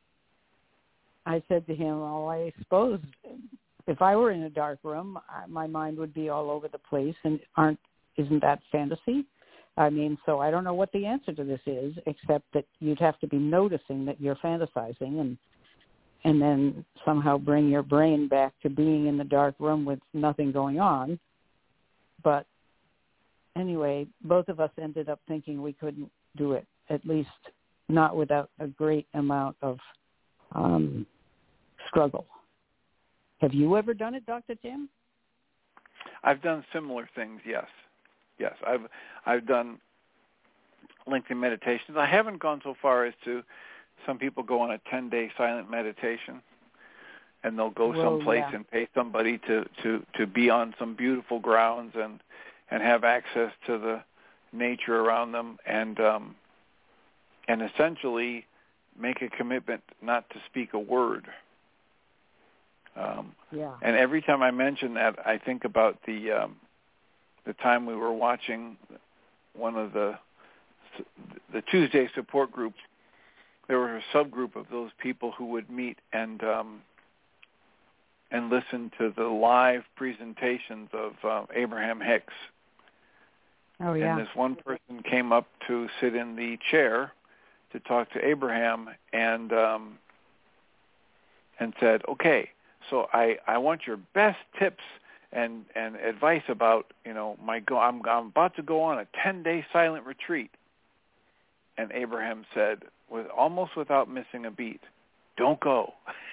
I said to him, "Oh, I suppose if I were in a dark room, I, my mind would be all over the place. And aren't isn't that fantasy? I mean, so I don't know what the answer to this is, except that you'd have to be noticing that you're fantasizing and." and then somehow bring your brain back to being in the dark room with nothing going on. But anyway, both of us ended up thinking we couldn't do it, at least not without a great amount of um, struggle. Have you ever done it, Doctor Tim? I've done similar things, yes. Yes, I've I've done lengthy meditations. I haven't gone so far as to, some people go on a ten-day silent meditation, and they'll go Whoa, someplace yeah. and pay somebody to, to, to be on some beautiful grounds and, and have access to the nature around them, and um, and essentially make a commitment not to speak a word. Um, yeah. And every time I mention that, I think about the um, the time we were watching one of the the Tuesday support groups. There was a subgroup of those people who would meet and um, and listen to the live presentations of uh, Abraham Hicks. Oh, yeah. And this one person came up to sit in the chair to talk to Abraham, and um, and said, "Okay, so I, I want your best tips and, and advice about, you know, my go. I'm I'm about to go on a ten-day silent retreat." And Abraham said, with almost without missing a beat, "Don't go."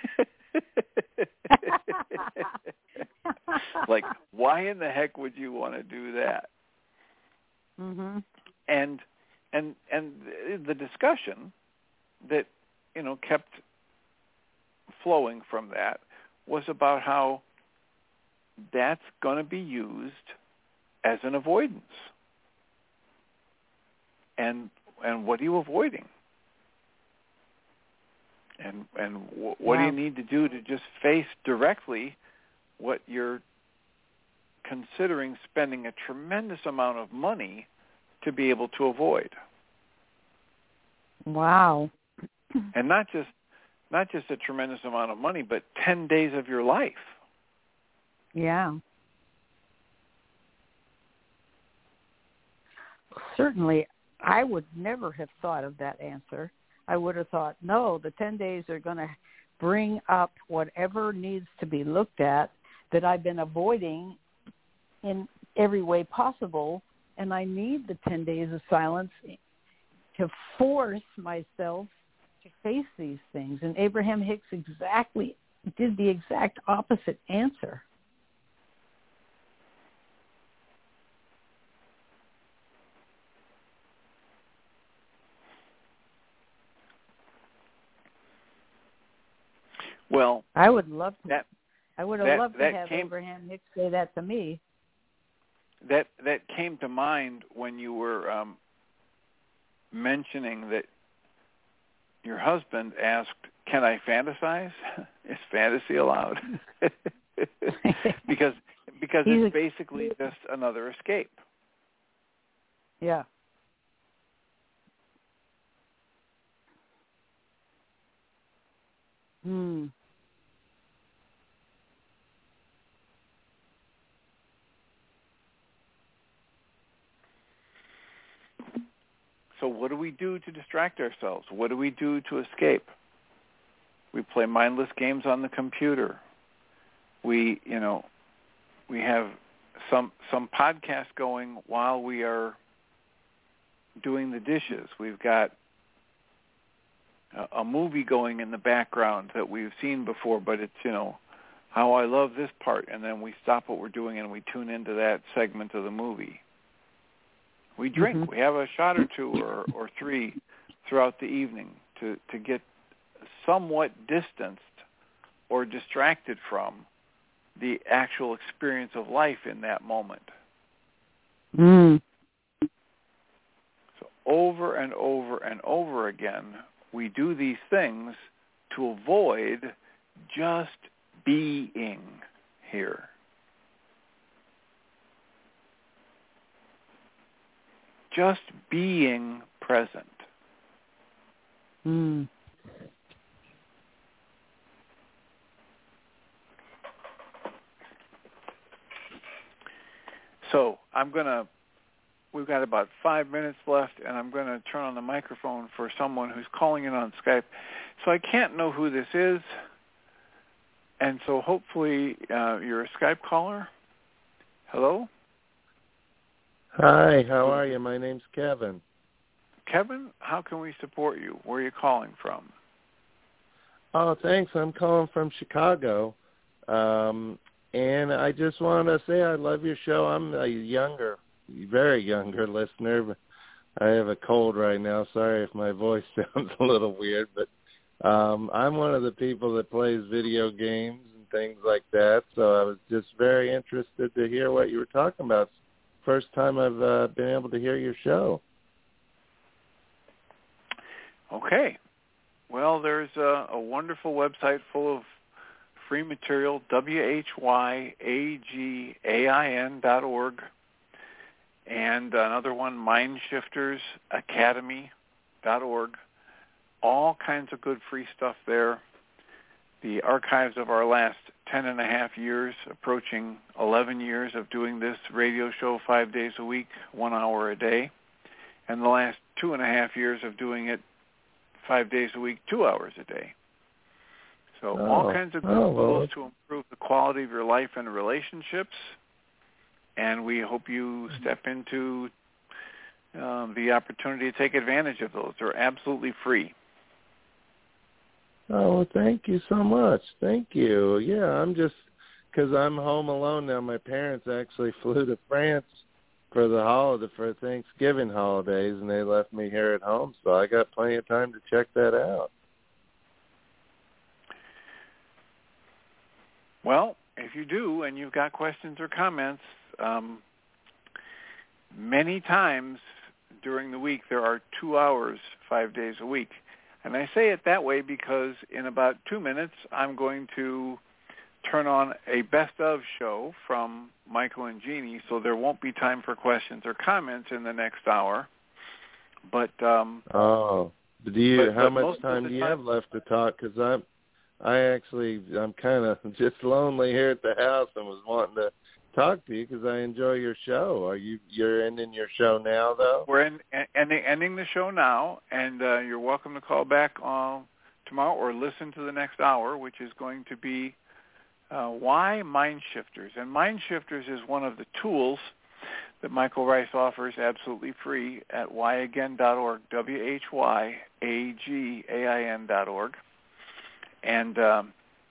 Like, why in the heck would you want to do that? Mm-hmm. And and and the discussion that, you know, kept flowing from that was about how that's going to be used as an avoidance. And and what are you avoiding? And and w- what yeah. do you need to do to just face directly what you're considering spending a tremendous amount of money to be able to avoid? Wow. And not just not just a tremendous amount of money, but ten days of your life. Yeah. Certainly, I would never have thought of that answer. I would have thought, no, the ten days are going to bring up whatever needs to be looked at that I've been avoiding in every way possible, and I need the ten days of silence to force myself to face these things. And Abraham Hicks exactly did the exact opposite answer. Well, I would love to. That, I would have that, loved to that have came, Abraham Hicks say that to me. That that came to mind when you were um, mentioning that your husband asked, "Can I fantasize? Is fantasy allowed?" because because He's it's a, basically just another escape. Yeah. Hmm. So what do we do to distract ourselves? What do we do to escape? We play mindless games on the computer. We, you know, we have some some podcast going while we are doing the dishes. We've got a, a movie going in the background that we've seen before, but it's, you know, how I love this part, and then we stop what we're doing and we tune into that segment of the movie. We drink. Mm-hmm. We have a shot or two or, or three throughout the evening to, to get somewhat distanced or distracted from the actual experience of life in that moment. Mm. So over and over and over again, we do these things to avoid just being here. Just being present. Mm. So I'm going to, we've got about five minutes left, and I'm going to turn on the microphone for someone who's calling in on Skype. So I can't know who this is, and so hopefully uh, you're a Skype caller. Hello? Hi, how are you? My name's Kevin. Kevin, how can we support you? Where are you calling from? Oh, thanks. I'm calling from Chicago. Um, and I just want to say I love your show. I'm a younger, very younger listener, I have a cold right now. Sorry if my voice sounds a little weird, but um, I'm one of the people that plays video games and things like that. So I was just very interested to hear what you were talking about. First time I've uh, been able to hear your show. Okay. Well, there's a, a wonderful website full of free material, W H Y A G A I N dot org, and another one, mind shifters academy dot org. All kinds of good free stuff there. The archives of our last ten and a half years, approaching eleven years of doing this radio show five days a week, one hour a day, and the last two and a half years of doing it five days a week, two hours a day. So oh. all kinds of good oh, tools well. to improve the quality of your life and relationships. And we hope you step into um, the opportunity to take advantage of those. They're absolutely free. Oh, well, thank you so much. Thank you. Yeah, I'm just, because I'm home alone now. My parents actually flew to France for the holiday, for Thanksgiving holidays, and they left me here at home, so I got plenty of time to check that out. Well, if you do and you've got questions or comments, um, many times during the week there are two hours, five days a week. And I say it that way because in about two minutes I'm going to turn on a best of show from Michael and Jeannie, so there won't be time for questions or comments in the next hour. But um, oh, do you? But, how but much time do you time, have left to talk? Because I'm, I actually, I'm kind of just lonely here at the house and was wanting to talk to you because I enjoy your show. Are you? You're ending your show now, though? We're in, ending ending the show now, and uh, you're welcome to call back uh, tomorrow or listen to the next hour, which is going to be uh, why Mind Shifters. And Mind Shifters is one of the tools that Michael Ryce offers absolutely free at why again dot org, W H Y A G A I N dot org. And um,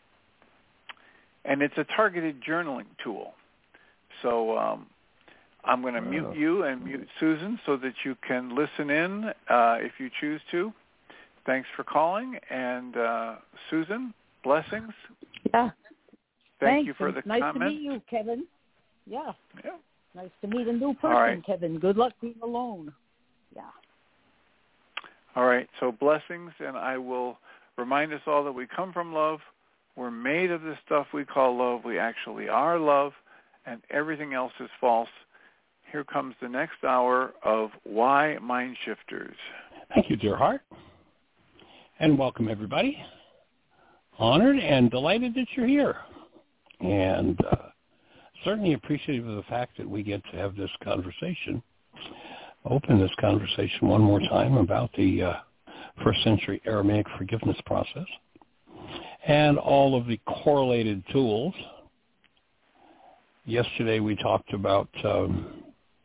and it's a targeted journaling tool. So um, I'm going to wow. mute you and mute Susan so that you can listen in uh, if you choose to. Thanks for calling. And uh, Susan, blessings. Yeah. Thank Thanks. you for the nice comment. Nice to meet you, Kevin. Yeah. Yeah. Nice to meet a new person, right. Kevin. Good luck being alone. Yeah. All right. So blessings, and I will remind us all that we come from love. We're made of this stuff we call love. We actually are love, and everything else is false. Here comes the next hour of Why Mind Shifters. Thank you, dear heart, and welcome everybody. Honored and delighted that you're here, and uh, certainly appreciative of the fact that we get to have this conversation, open this conversation one more time about the uh, first century Aramaic forgiveness process and all of the correlated tools. Yesterday we talked about um,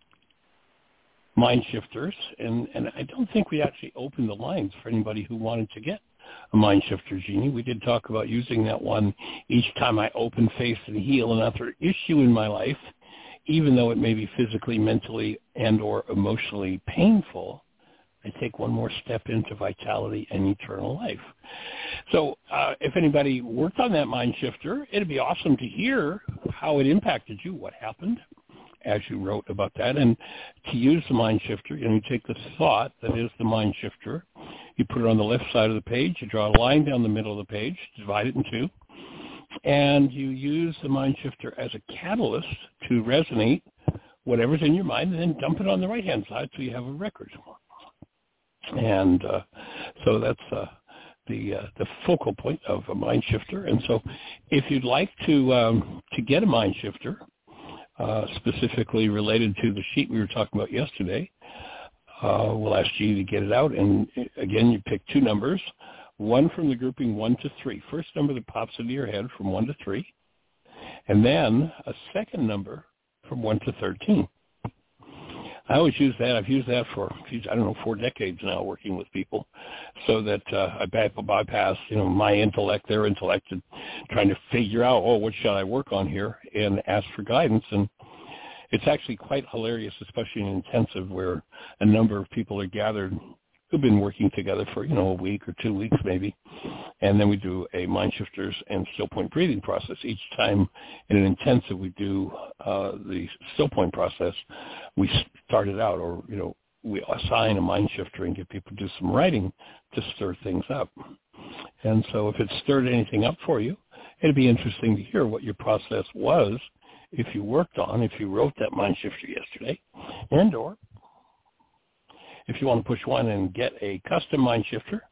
mind shifters, and, and I don't think we actually opened the lines for anybody who wanted to get a mind shifter, Jeannie. We did talk about using that one each time I open, face, and heal another issue in my life, even though it may be physically, mentally, and or emotionally painful. I take one more step into vitality and eternal life. So uh, if anybody worked on that mind shifter, it'd be awesome to hear how it impacted you, what happened as you wrote about that. And to use the mind shifter, you know, you take the thought that is the mind shifter, you put it on the left side of the page, you draw a line down the middle of the page, divide it in two, and you use the mind shifter as a catalyst to resonate whatever's in your mind and then dump it on the right-hand side so you have a record. And uh, so that's uh, the uh, the focal point of a mind shifter. And so if you'd like to um, to get a mind shifter, uh, specifically related to the sheet we were talking about yesterday, uh, we'll ask you to get it out. And again, you pick two numbers, one from the grouping one to three. First number that pops into your head from one to three, and then a second number from one to thirteen. I always use that. I've used that for, geez, I don't know, four decades now working with people, so that uh, I bypass, you know, my intellect, their intellect, and trying to figure out, oh, what should I work on here, and ask for guidance. And it's actually quite hilarious, especially in intensive where a number of people are gathered who've been working together for, you know, a week or two weeks maybe. And then we do a mind shifters and still point breathing process. Each time in an intensive we do uh, the still point process, we start it out, or, you know, we assign a mind shifter and get people to do some writing to stir things up. And so if it stirred anything up for you, it'd be interesting to hear what your process was if you worked on, if you wrote that mind shifter yesterday, and or if you want to push one and get a custom mind shifter,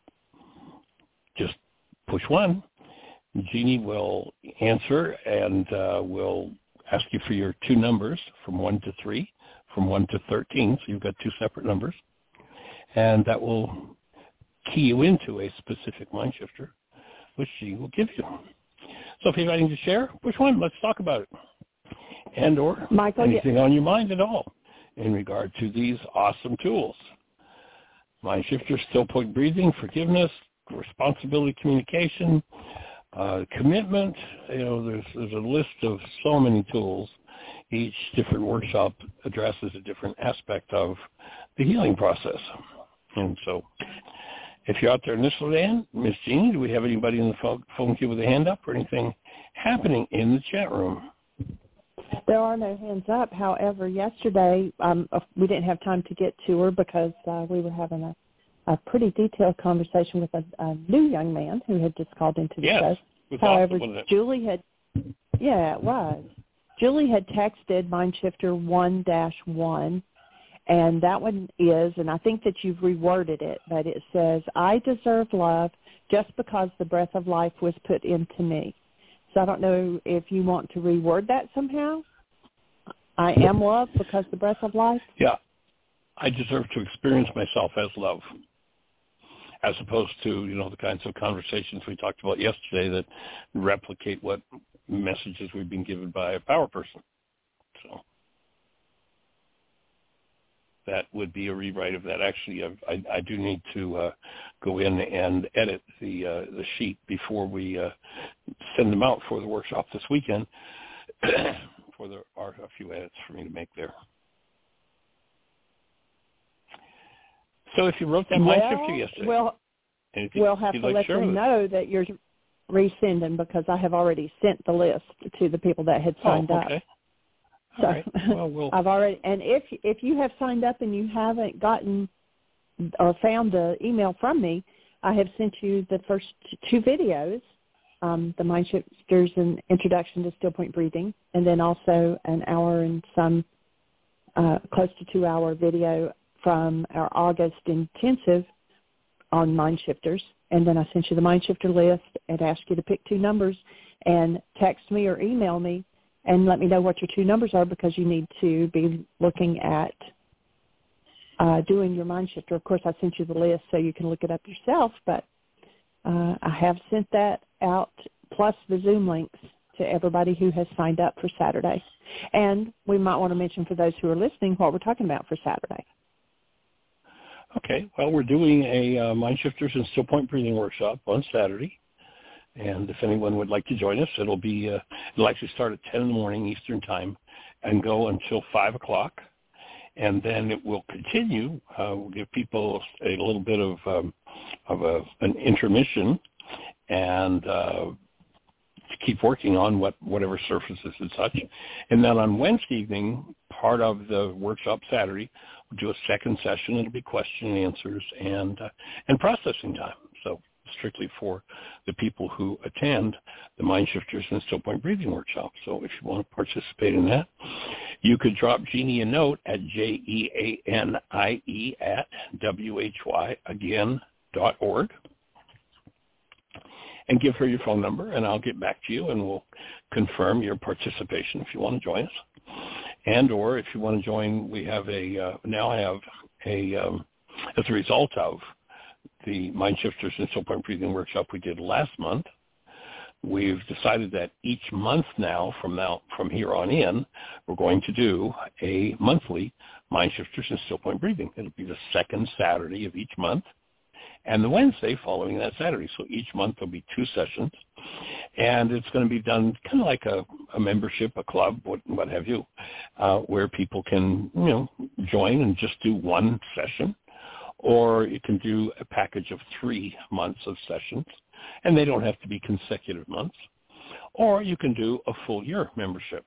just push one. Jeannie will answer and uh, will ask you for your two numbers from one to three, from one to thirteen, so you've got two separate numbers, and that will key you into a specific mind shifter, which she will give you. So if you have anything to share, push one. Let's talk about it. And or Michael, anything yeah. on your mind at all in regard to these awesome tools. Mind shifter, still point breathing, forgiveness, responsibility communication, uh, commitment. You know, there's there's a list of so many tools. Each different workshop addresses a different aspect of the healing process. And so if you're out there in this land, Miss Jeannie, do we have anybody in the phone, phone queue with a hand up or anything happening in the chat room? There are no hands up. However, yesterday um, we didn't have time to get to her because uh, we were having a, a pretty detailed conversation with a, a new young man who had just called into the yes, show. It was However, awesome, wasn't it? Julie had, yeah, it was. Julie had texted Mindshifter one dash one, and that one is, and I think that you've reworded it, but it says, I deserve love just because the breath of life was put into me. So I don't know if you want to reword that somehow. I am love because the breath of life? Yeah. I deserve to experience myself as love, as opposed to, you know, the kinds of conversations we talked about yesterday that replicate what messages we've been given by a power person. So that would be a rewrite of that. Actually, I, I do need to uh, go in and edit the uh, the sheet before we uh, send them out for the workshop this weekend. For there are a few edits for me to make there. So if you wrote that mind well, shifter yesterday, well, we'll have to like let them know that you're resending because I have already sent the list to the people that had signed oh, okay. up. All so right. Well, we'll... I've already, and if if you have signed up and you haven't gotten or found the email from me, I have sent you the first two videos, um, the Mind Shifters and Introduction to Still Point Breathing, and then also an hour and some uh, close to two hour video from our August intensive on Mind Shifters. And then I sent you the Mind Shifter list and asked you to pick two numbers and text me or email me and let me know what your two numbers are because you need to be looking at uh, doing your Mind Shifter. Of course, I sent you the list so you can look it up yourself, but uh, I have sent that out plus the Zoom links to everybody who has signed up for Saturday. And we might want to mention for those who are listening what we're talking about for Saturday. Okay. Well, we're doing a uh, Mind Shifters and Still Point Breathing workshop on Saturday. And if anyone would like to join us, it'll be uh, it'll actually start at ten in the morning Eastern time and go until five o'clock. And then it will continue. Uh, we'll give people a little bit of um, of a, an intermission and uh, to keep working on what whatever surfaces and such. And then on Wednesday evening, part of the workshop Saturday, we'll do a second session. It'll be question and answers and uh, and processing time. So strictly for the people who attend the Mind Shifters and Still Point Breathing workshop. So if you want to participate in that, you could drop Jeannie a note at J E A N I E at W H Y again dot org and give her your phone number, and I'll get back to you, and we'll confirm your participation if you want to join us. And or if you want to join, we have a uh, now have a um, as a result of the Mind Shifters and Still Point Breathing workshop we did last month, we've decided that each month now, from now from here on in, we're going to do a monthly Mind Shifters and Still Point Breathing. It'll be the second Saturday of each month and the Wednesday following that Saturday. So each month there'll be two sessions, and it's going to be done kind of like a a membership, a club, what, what have you, uh, where people can, you know, join and just do one session. Or you can do a package of three months of sessions, and they don't have to be consecutive months. Or you can do a full year membership.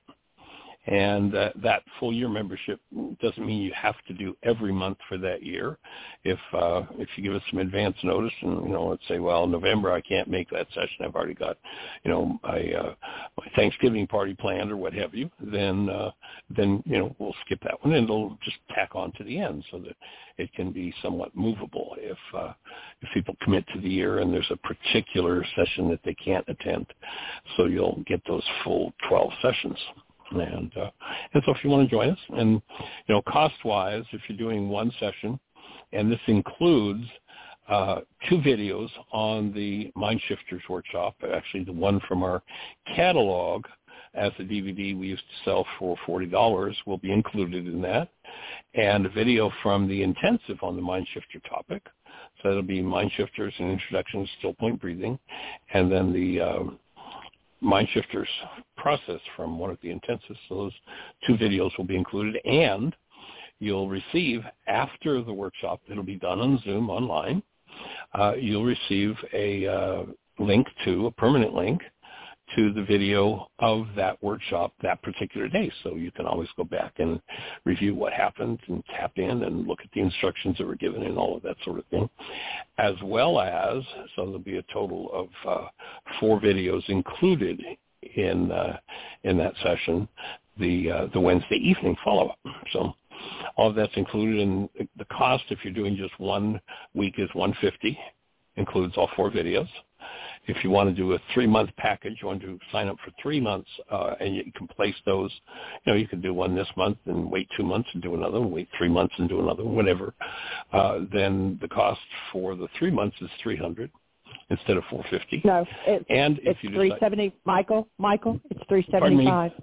And uh, that full year membership doesn't mean you have to do every month for that year. If uh, if you give us some advance notice and, you know, let's say, well, November I can't make that session. I've already got, you know, my, uh, my Thanksgiving party planned or what have you, then, uh, then, you know, we'll skip that one and it'll just tack on to the end so that it can be somewhat movable if, uh, if people commit to the year and there's a particular session that they can't attend. So you'll get those full twelve sessions. And uh, and so if you want to join us, and, you know, cost-wise, if you're doing one session, and this includes uh, two videos on the Mind Shifters workshop, actually the one from our catalog as a D V D we used to sell for forty dollars will be included in that, and a video from the intensive on the Mind Shifter topic. So it'll be Mind Shifters and Introduction to Still Point Breathing, and then the um, Mind Shifters process from one of the intensives. So those two videos will be included, and you'll receive, after the workshop, it'll be done on Zoom online, uh, you'll receive a uh, link to, a permanent link to the video of that workshop that particular day. So you can always go back and review what happened and tap in and look at the instructions that were given and all of that sort of thing, as well as, so there'll be a total of uh, four videos included in uh, in that session, the uh, the Wednesday evening follow-up. So all of that's included, and the cost, if you're doing just one week, is one hundred fifty dollars, includes all four videos. If you want to do a three-month package, you want to sign up for three months, uh, and you can place those, you know, you can do one this month and wait two months and do another one, wait three months and do another one, whatever. Uh, then the cost for the three months is three hundred dollars instead of four hundred fifty dollars. No, it's, and if it's you three seventy. Decide, Michael, Michael, it's three seventy-five.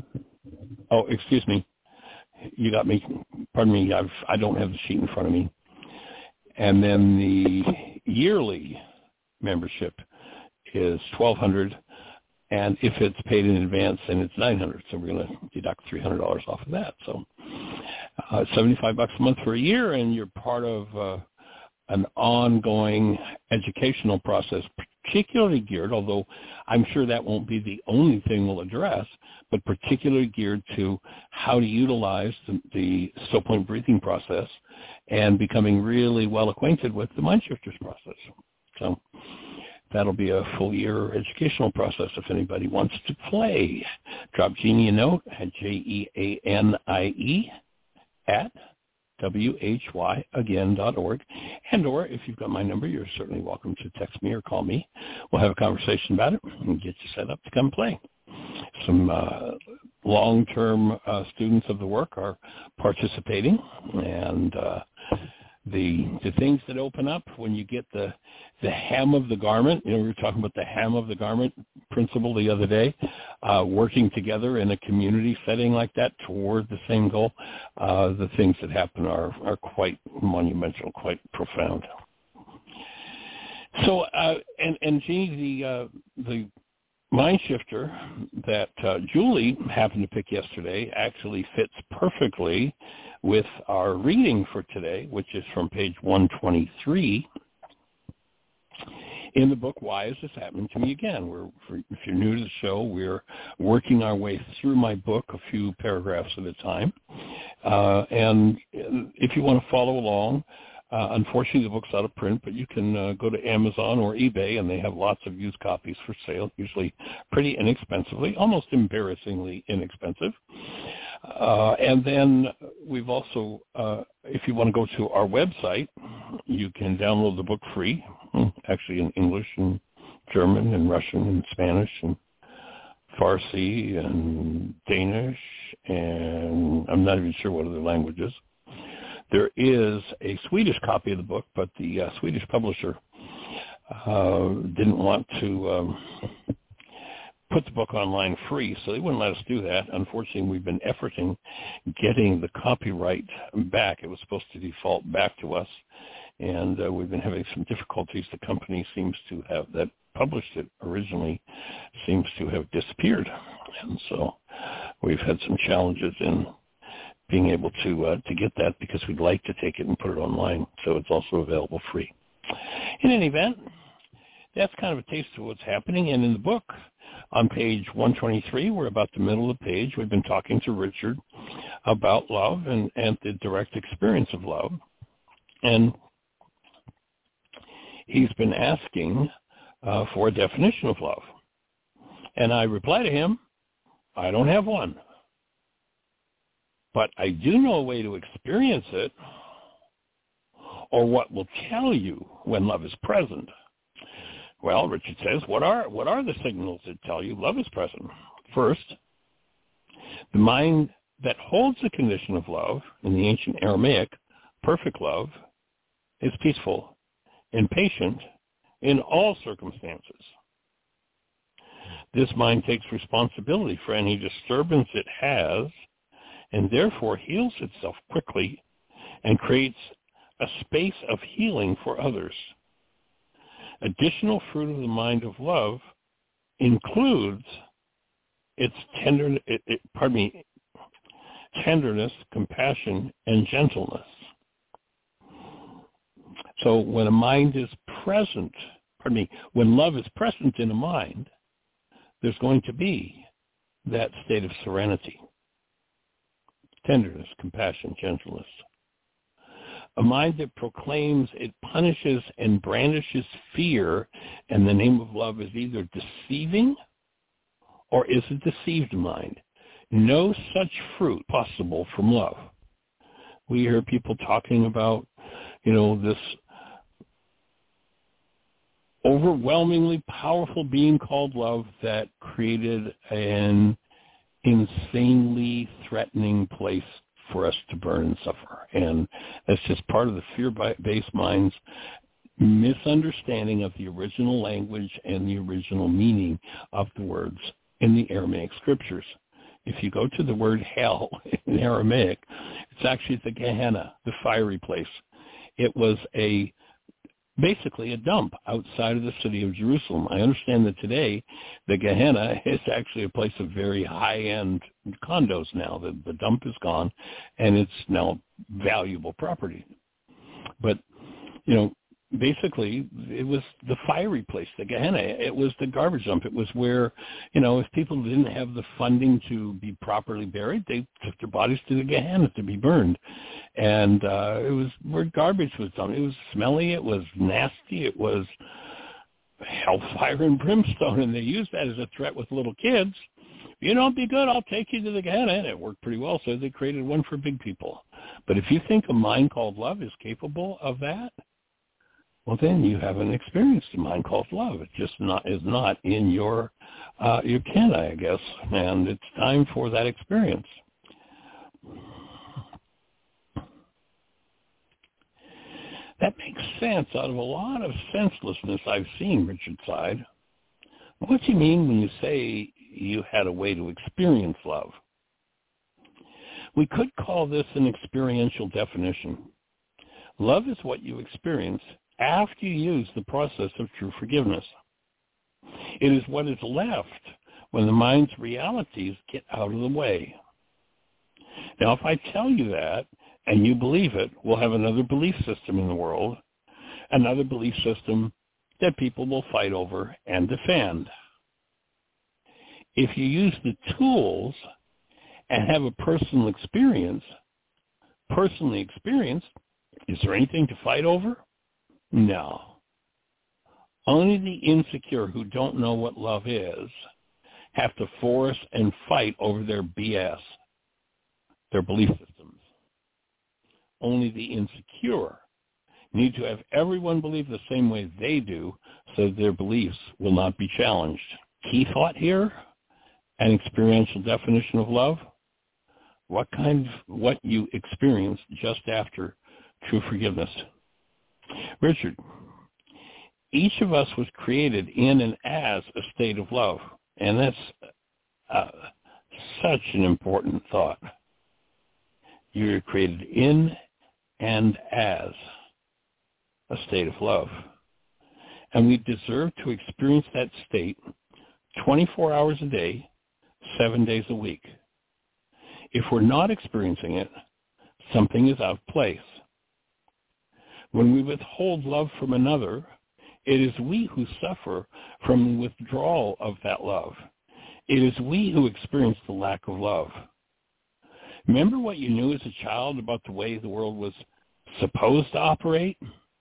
Oh, excuse me. You got me. Pardon me. I've, I don't have the sheet in front of me. And then the yearly membership is twelve hundred dollars, and if it's paid in advance, then it's nine hundred dollars. So we're going to deduct three hundred dollars off of that. So uh, seventy-five bucks a month for a year, and you're part of uh, an ongoing educational process, particularly geared, although I'm sure that won't be the only thing we'll address, but particularly geared to how to utilize the, the Still Point Breathing process and becoming really well acquainted with the Mind Shifters process. So that'll be a full year educational process if anybody wants to play. Drop Jeannie a note at J E A N I E at W H Y again dot org. And or if you've got my number, you're certainly welcome to text me or call me. We'll have a conversation about it and get you set up to come play. Some uh, long-term uh, students of the work are participating, and uh, the the things that open up when you get the the hem of the garment. You know, we were talking about the hem of the garment principle the other day, uh, working together in a community setting like that toward the same goal. Uh, the things that happen are, are quite monumental, quite profound. So, uh, and, and Jeannie, the, uh, the Mind Shifter that uh, Julie happened to pick yesterday actually fits perfectly with our reading for today, which is from page one twenty-three in the book, Why Is This Happening to Me Again? We're, if you're new to the show, we're working our way through my book a few paragraphs at a time. Uh, and if you want to follow along, uh, unfortunately the book's out of print, but you can uh, go to Amazon or eBay, and they have lots of used copies for sale, usually pretty inexpensively, almost embarrassingly inexpensive. Uh, and then we've also, uh, if you want to go to our website, you can download the book free, actually in English and German and Russian and Spanish and Farsi and Danish, and I'm not even sure what other languages. There is a Swedish copy of the book, but the uh, Swedish publisher uh, didn't want to um, put the book online free, so they wouldn't let us do that. Unfortunately, we've been efforting getting the copyright back. It was supposed to default back to us, and uh, we've been having some difficulties. The company seems to have, that published it originally, seems to have disappeared. And so we've had some challenges in being able to uh, to get that because we'd like to take it and put it online, so it's also available free. In any event, that's kind of a taste of what's happening. And in the book, on page one twenty-three, we're about the middle of the page. We've been talking to Richard about love and, and the direct experience of love. And he's been asking uh, for a definition of love. And I reply to him, I don't have one. But I do know a way to experience it, or what will tell you when love is present. Well, Richard says, what are what are the signals that tell you love is present? First, the mind that holds the condition of love, in the ancient Aramaic, perfect love, is peaceful and patient in all circumstances. This mind takes responsibility for any disturbance it has, and therefore heals itself quickly and creates a space of healing for others. Additional fruit of the mind of love includes its tender, it, it, pardon me, tenderness, compassion, and gentleness. So when a mind is present, pardon me, when love is present in a mind, there's going to be that state of serenity, tenderness, compassion, gentleness. A mind that proclaims it punishes and brandishes fear in the name of love is either deceiving or is a deceived mind. No such fruit possible from love. We hear people talking about, you know, this overwhelmingly powerful being called love that created an insanely threatening place for us to burn and suffer. And that's just part of the fear-based mind's misunderstanding of the original language and the original meaning of the words in the Aramaic scriptures. If you go to the word hell in Aramaic, it's actually the Gehenna, the fiery place. It was a basically a dump outside of the city of Jerusalem. I understand that today the Gehenna is actually a place of very high-end condos now. The, the dump is gone, and it's now valuable property. But, you know, basically it was the fiery place, the Gehenna. It was the garbage dump. It was where, you know, if people didn't have the funding to be properly buried, they took their bodies to the Gehenna to be burned. And uh, it was where garbage was dumped. It was smelly. It was nasty. It was hellfire and brimstone. And they used that as a threat with little kids. If you don't be good, I'll take you to the Gehenna. And it worked pretty well, so they created one for big people. But if you think a mind called love is capable of that, well, then you haven't experienced a mind called love. It just not is not in your uh, your ken, I guess. And it's time for that experience. That makes sense out of a lot of senselessness I've seen, Richard sighed. What do you mean when you say you had a way to experience love? We could call this an experiential definition. Love is what you experience after you use the process of true forgiveness. It is what is left when the mind's realities get out of the way. Now, if I tell you that, and you believe it, we'll have another belief system in the world, another belief system that people will fight over and defend. If you use the tools and have a personal experience, personally experienced, is there anything to fight over? No. Only the insecure who don't know what love is have to force and fight over their B S, their belief systems. Only the insecure need to have everyone believe the same way they do so their beliefs will not be challenged. Key thought here, an experiential definition of love, what kind of, what you experienced just after true forgiveness. Richard, each of us was created in and as a state of love, and that's uh, such an important thought. You were created in and as a state of love. And we deserve to experience that state twenty-four hours a day, seven days a week. If we're not experiencing it, something is out of place. When we withhold love from another, it is we who suffer from the withdrawal of that love. It is we who experience the lack of love. Remember what you knew as a child about the way the world was supposed to operate?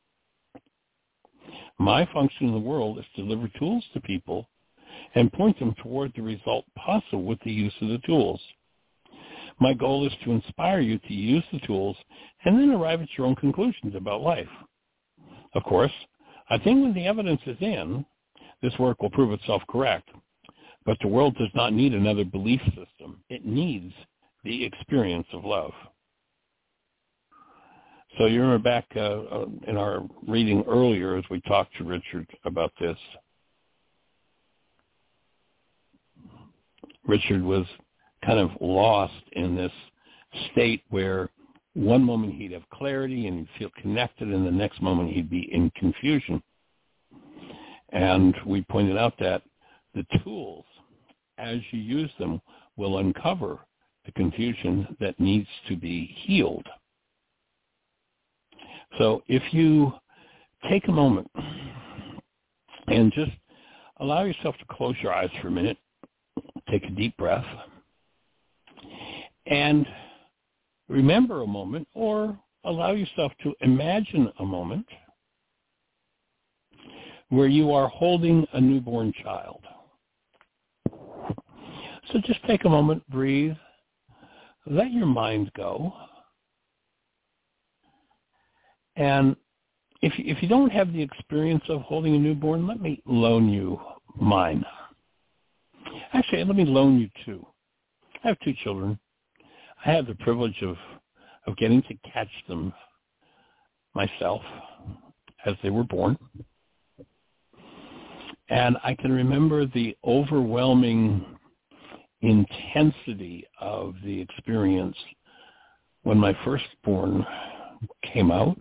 My function in the world is to deliver tools to people and point them toward the result possible with the use of the tools. My goal is to inspire you to use the tools and then arrive at your own conclusions about life. Of course, I think when the evidence is in, this work will prove itself correct. But the world does not need another belief system. It needs the experience of love. So you remember back uh, in our reading earlier as we talked to Richard about this, Richard was kind of lost in this state where one moment he'd have clarity and he'd feel connected, and the next moment he'd be in confusion. And we pointed out that the tools, as you use them, will uncover the confusion that needs to be healed. So if you take a moment and just allow yourself to close your eyes for a minute, take a deep breath, and remember a moment, or allow yourself to imagine a moment where you are holding a newborn child. So just take a moment, breathe, let your mind go. And if, if you don't have the experience of holding a newborn, let me loan you mine. Actually, let me loan you two. I have two children. I had the privilege of, of getting to catch them myself as they were born. And I can remember the overwhelming intensity of the experience when my firstborn came out.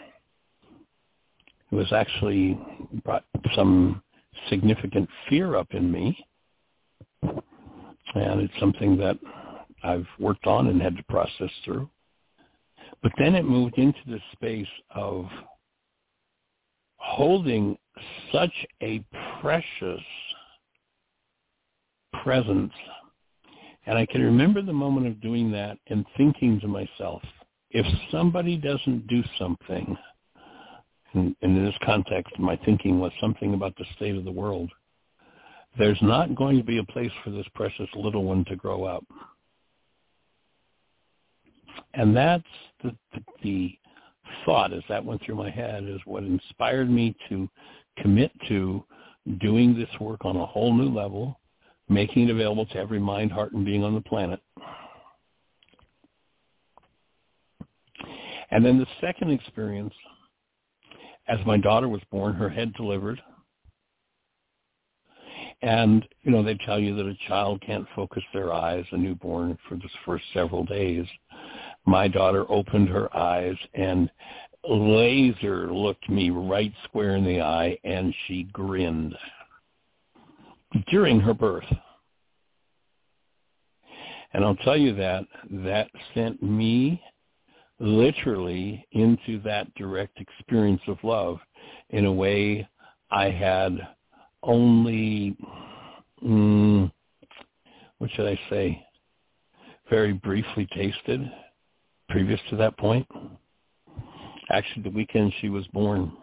It was actually brought some significant fear up in me. And it's something that I've worked on and had to process through. But then it moved into the space of holding such a precious presence. And I can remember the moment of doing that and thinking to myself, if somebody doesn't do something, and, and in this context, my thinking was something about the state of the world, there's not going to be a place for this precious little one to grow up. And that's the, the, the thought as that went through my head is what inspired me to commit to doing this work on a whole new level, making it available to every mind, heart, and being on the planet. And then the second experience, as my daughter was born, her head delivered. And, you know, they tell you that a child can't focus their eyes, a newborn, for the first several days. My daughter opened her eyes and laser looked me right square in the eye, and she grinned during her birth. And I'll tell you that that sent me literally into that direct experience of love in a way I had only, mm, what should I say, very briefly tasted previous to that point. Actually, the weekend she was born,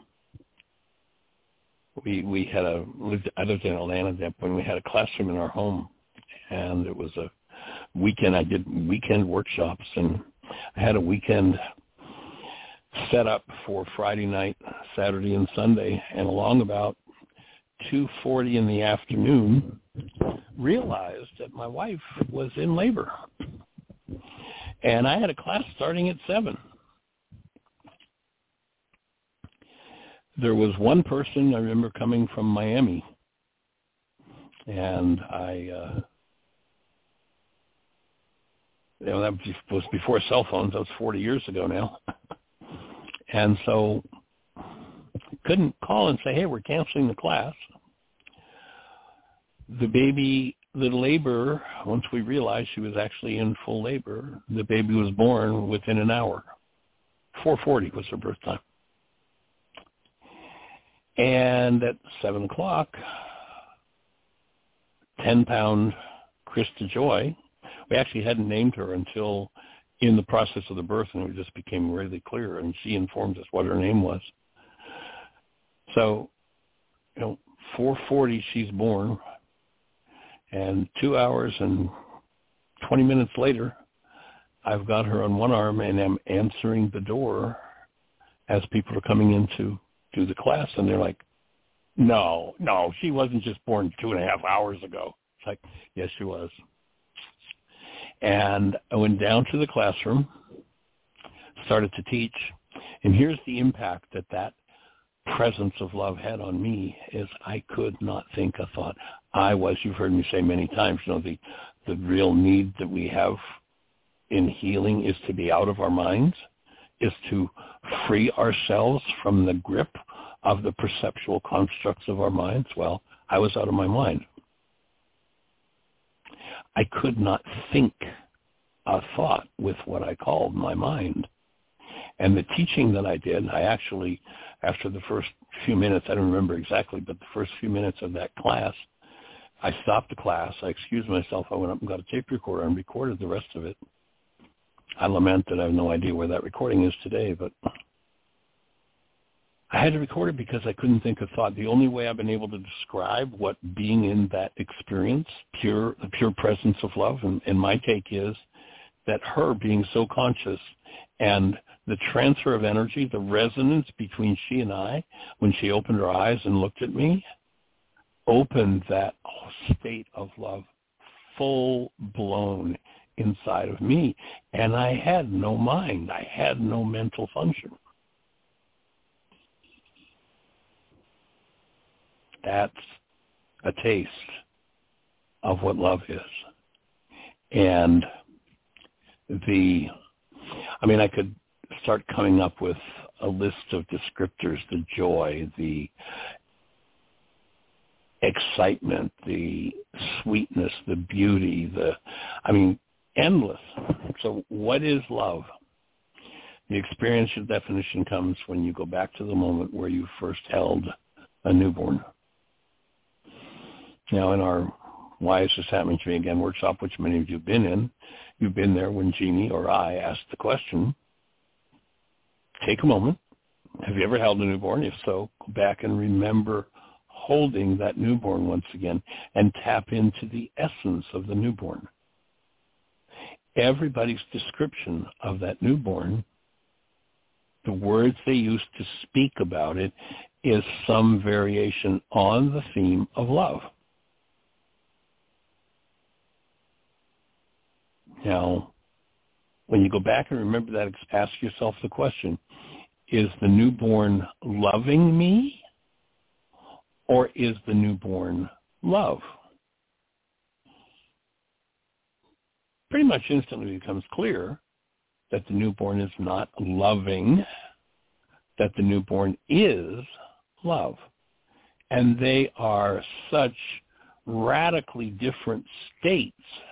we we had a, I lived in Atlanta at that point, we had a classroom in our home, and it was a weekend, I did weekend workshops, and I had a weekend set up for Friday night, Saturday, and Sunday, and along about two forty in the afternoon, realized that my wife was in labor. And I had a class starting at seven. There was one person I remember coming from Miami, and I, uh, you know, that was before cell phones. That was forty years ago now. And so couldn't call and say, hey, we're canceling the class. The baby the labor, once we realized she was actually in full labor, the baby was born within an hour. four forty was her birth time. And at seven o'clock, ten-pound Krista Joy, we actually hadn't named her until in the process of the birth, and it just became really clear, and she informed us what her name was. So, you know, four forty she's born, and two hours and twenty minutes later, I've got her on one arm and I'm answering the door as people are coming in to do the class, and they're like, no, no, she wasn't just born two and a half hours ago. It's like, yes, she was. And I went down to the classroom, started to teach, and here's the impact that that presence of love had on me is I could not think a thought. I was, you've heard me say many times, you know, the, the real need that we have in healing is to be out of our minds, is to free ourselves from the grip of the perceptual constructs of our minds. Well, I was out of my mind. I could not think a thought with what I called my mind. And the teaching that I did, I actually, after the first few minutes, I don't remember exactly, but the first few minutes of that class, I stopped the class, I excused myself, I went up and got a tape recorder and recorded the rest of it. I lament that I have no idea where that recording is today, but I had to record it because I couldn't think of thought. The only way I've been able to describe what being in that experience, pure, the pure presence of love, and, and my take is that her being so conscious and the transfer of energy, the resonance between she and I, when she opened her eyes and looked at me, opened that state of love full blown inside of me. And I had no mind. I had no mental function. That's a taste of what love is. And the, I mean, I could start coming up with a list of descriptors, the joy, the excitement, the sweetness, the beauty, the, I mean, endless. So what is love? The experiential definition comes when you go back to the moment where you first held a newborn. Now, in our Why Is This Happening to Me Again workshop, which many of you have been in, you've been there when Jeannie or I asked the question. Take a moment. Have you ever held a newborn? If so, go back and remember holding that newborn once again and tap into the essence of the newborn. Everybody's description of that newborn, the words they use to speak about it, is some variation on the theme of love. Now, when you go back and remember that, ask yourself the question, is the newborn loving me or is the newborn love? Pretty much instantly becomes clear that the newborn is not loving, that the newborn is love. And they are such radically different states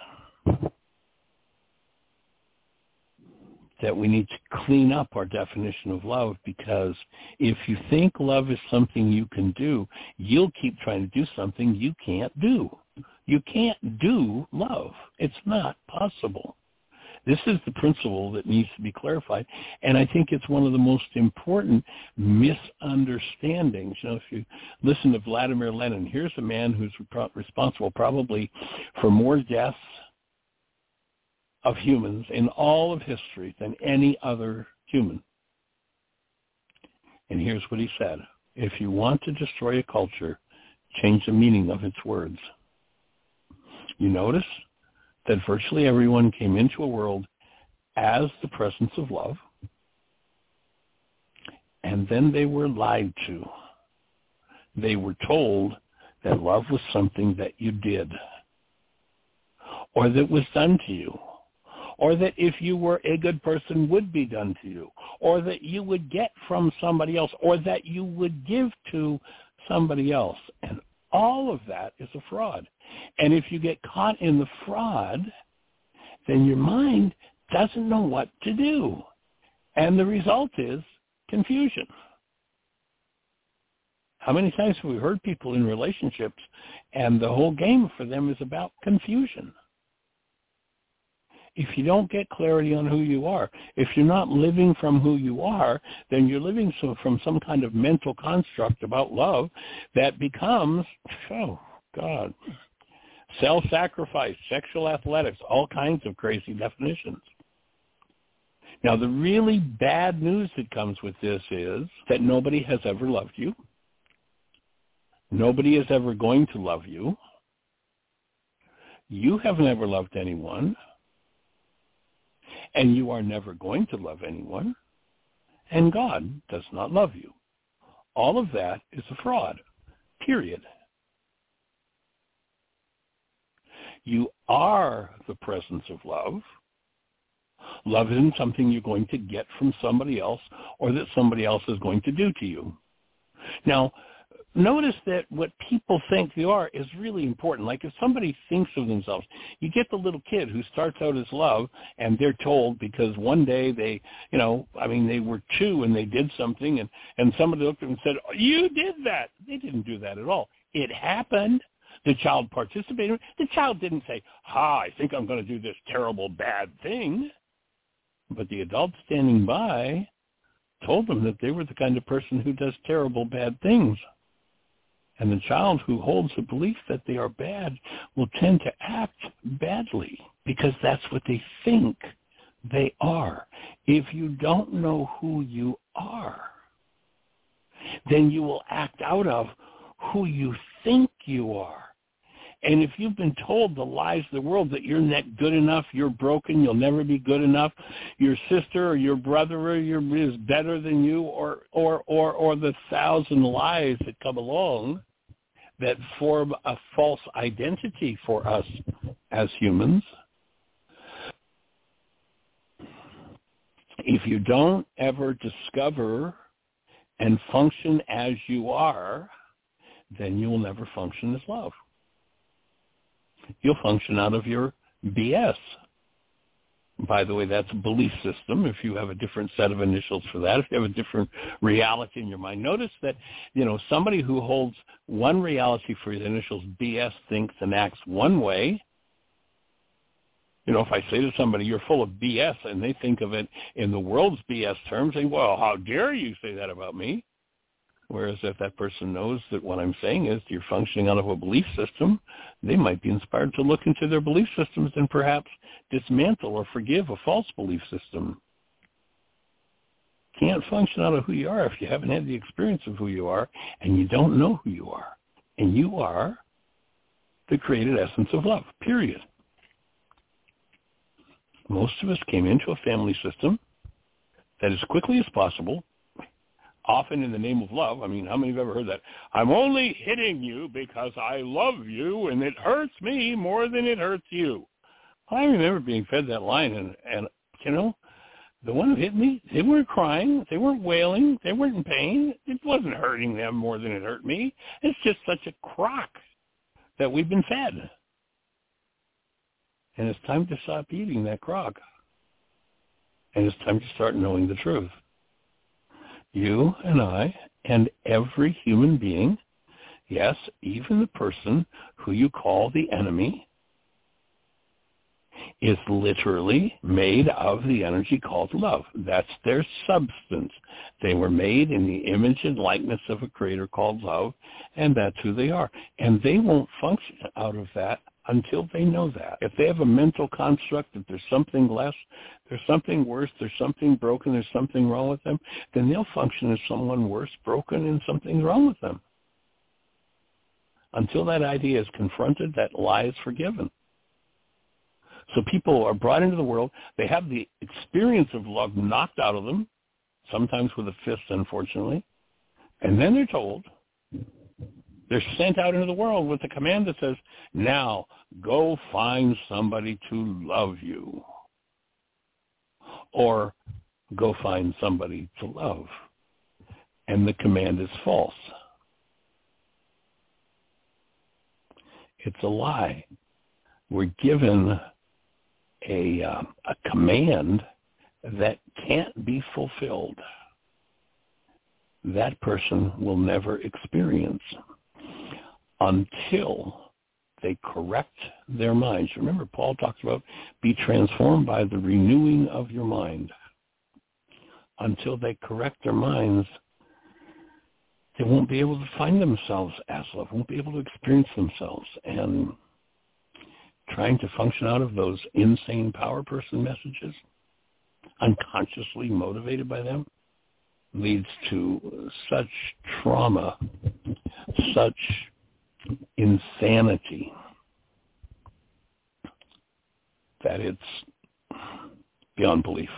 that we need to clean up our definition of love, because if you think love is something you can do, you'll keep trying to do something you can't do. You can't do love. It's not possible. This is the principle that needs to be clarified, and I think it's one of the most important misunderstandings. You know, if you listen to Vladimir Lenin, here's a man who's responsible probably for more deaths of humans in all of history than any other human. And here's what he said. If you want to destroy a culture, change the meaning of its words. You notice that virtually everyone came into a world as the presence of love, and then they were lied to. They were told that love was something that you did, or that was done to you, or that if you were a good person would be done to you, or that you would get from somebody else, or that you would give to somebody else. And All of that is a fraud. And if you get caught in the fraud, then your mind doesn't know what to do. And the result is confusion. How many times have we heard people in relationships and the whole game for them is about confusion? If you don't get clarity on who you are, if you're not living from who you are, then you're living so, from some kind of mental construct about love that becomes, oh, God, self-sacrifice, sexual athletics, all kinds of crazy definitions. Now, the really bad news that comes with this is that nobody has ever loved you. Nobody is ever going to love you. You have never loved anyone. And you are never going to love anyone, and God does not love you. All of that is a fraud, period. You are the presence of love. Love isn't something you're going to get from somebody else or that somebody else is going to do to you. Now, notice that what people think they are is really important. Like if somebody thinks of themselves, you get the little kid who starts out as love and they're told because one day they, you know, I mean, they were two and they did something and, and somebody looked at them and said, oh, you did that. They didn't do that at all. It happened. The child participated. The child didn't say, ha, I think I'm going to do this terrible bad thing. But the adult standing by told them that they were the kind of person who does terrible bad things. And the child who holds the belief that they are bad will tend to act badly because that's what they think they are. If you don't know who you are, then you will act out of who you think you are. And if you've been told the lies of the world that you're not good enough, you're broken, you'll never be good enough, your sister or your brother or your is better than you, or or or or the thousand lies that come along that form a false identity for us as humans, if you don't ever discover and function as you are, then you will never function as love. You'll function out of your B S. By the way, that's a belief system. If you have a different set of initials for that, if you have a different reality in your mind, notice that, you know, somebody who holds one reality for his initials, B S, thinks and acts one way. You know, if I say to somebody, you're full of B S, and they think of it in the world's B S terms, they say, well, how dare you say that about me? Whereas if that person knows that what I'm saying is you're functioning out of a belief system, they might be inspired to look into their belief systems and perhaps dismantle or forgive a false belief system. Can't function out of who you are if you haven't had the experience of who you are and you don't know who you are. And you are the created essence of love, period. Most of us came into a family system that as quickly as possible, often in the name of love. I mean, how many have ever heard that? I'm only hitting you because I love you and it hurts me more than it hurts you. I remember being fed that line and, and you know, the one who hit me, they weren't crying, they weren't wailing, they weren't in pain. It wasn't hurting them more than it hurt me. It's just such a crock that we've been fed. And it's time to stop eating that crock. And it's time to start knowing the truth. You and I and every human being, yes, even the person who you call the enemy, is literally made of the energy called love. That's their substance. They were made in the image and likeness of a creator called love, and that's who they are. And they won't function out of that until they know that. If they have a mental construct that there's something less, there's something worse, there's something broken, there's something wrong with them, then they'll function as someone worse, broken, and something's wrong with them. Until that idea is confronted, that lie is forgiven. So people are brought into the world. They have the experience of love knocked out of them, sometimes with a fist, unfortunately, and then they're told, they're sent out into the world with a command that says, now go find somebody to love you. Or go find somebody to love. And the command is false. It's a lie. We're given a, uh, a command that can't be fulfilled. That person will never experience until they correct their minds. Remember, Paul talks about be transformed by the renewing of your mind. Until they correct their minds, they won't be able to find themselves as love, won't be able to experience themselves. And trying to function out of those insane power person messages, unconsciously motivated by them, leads to such trauma, such insanity, that it's beyond belief.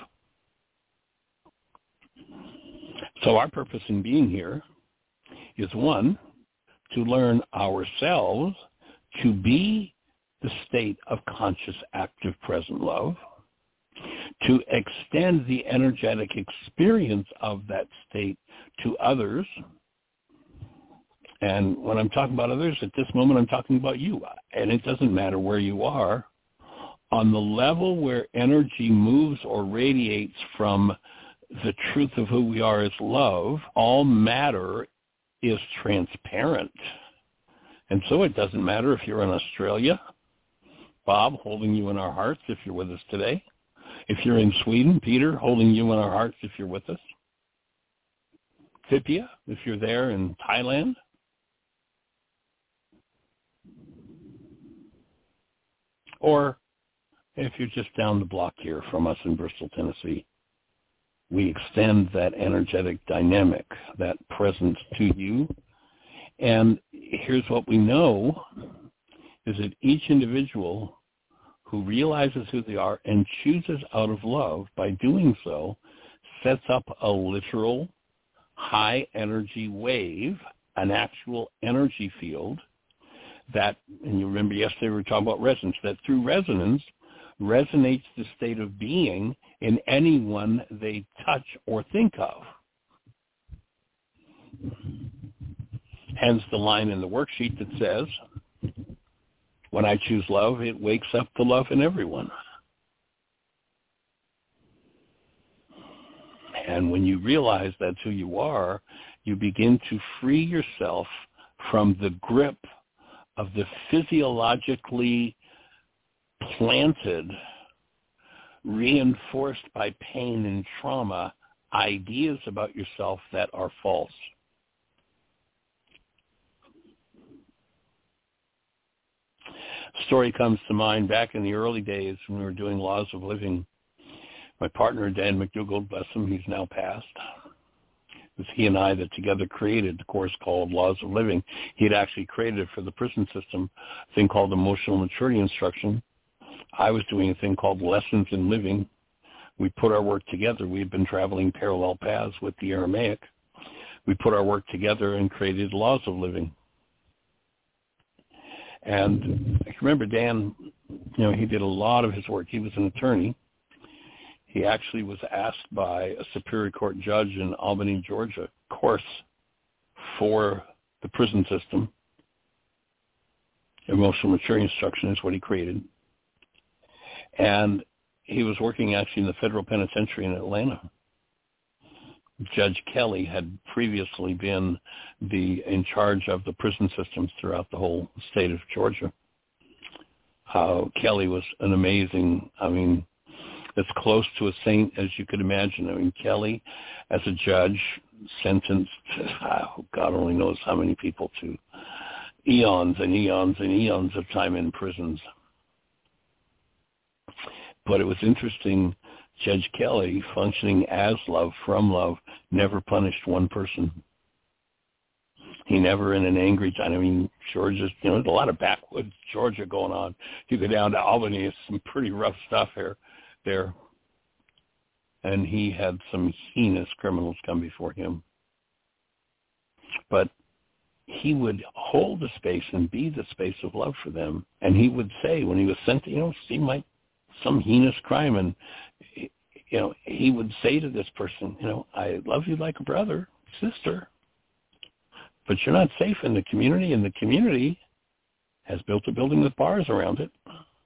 So our purpose in being here is, one, to learn ourselves to be the state of conscious, active, present love, to extend the energetic experience of that state to others. And when I'm talking about others, at this moment I'm talking about you. And it doesn't matter where you are. On the level where energy moves or radiates from the truth of who we are as love, all matter is transparent. And so it doesn't matter if you're in Australia, Bob holding you in our hearts if you're with us today. If you're in Sweden, Peter holding you in our hearts if you're with us. Vipia, if you're there in Thailand. Or if you're just down the block here from us in Bristol, Tennessee. We extend that energetic dynamic, that presence to you. And here's what we know, is that each individual who realizes who they are and chooses out of love, by doing so, sets up a literal high energy wave, an actual energy field that, and you remember yesterday we were talking about resonance, that through resonance resonates the state of being in anyone they touch or think of. Hence the line in the worksheet that says, when I choose love, it wakes up the love in everyone. And when you realize that's who you are, you begin to free yourself from the grip of the physiologically planted, reinforced by pain and trauma, ideas about yourself that are false. Story comes to mind back in the early days when we were doing Laws of Living. My partner, Dan McDougall, bless him, he's now passed. It was he and I that together created the course called Laws of Living. He had actually created it for the prison system, a thing called Emotional Maturity Instruction. I was doing a thing called Lessons in Living. We put our work together. We had been traveling parallel paths with the Aramaic. We put our work together and created Laws of Living. And I remember Dan, you know, he did a lot of his work. He was an attorney. He actually was asked by a Superior Court judge in Albany, Georgia, course for the prison system. Emotional maturity instruction is what he created. And he was working actually in the federal penitentiary in Atlanta. Judge Kelly had previously been the in charge of the prison systems throughout the whole state of Georgia. Uh, Kelly was an amazing, I mean, as close to a saint as you could imagine. I mean, Kelly, as a judge, sentenced, oh, God only knows how many people to eons and eons and eons of time in prisons. But it was interesting, Judge Kelly, functioning as love, from love, never punished one person. He never in an angry time. I mean, Georgia's, you know, there's a lot of backwoods Georgia going on. You go down to Albany, it's some pretty rough stuff here, there. And he had some heinous criminals come before him. But he would hold the space and be the space of love for them. And he would say, when he was sent to, you know, seem like some heinous crime, and you know, he would say to this person, you know, I love you like a brother, sister, but you're not safe in the community, and the community has built a building with bars around it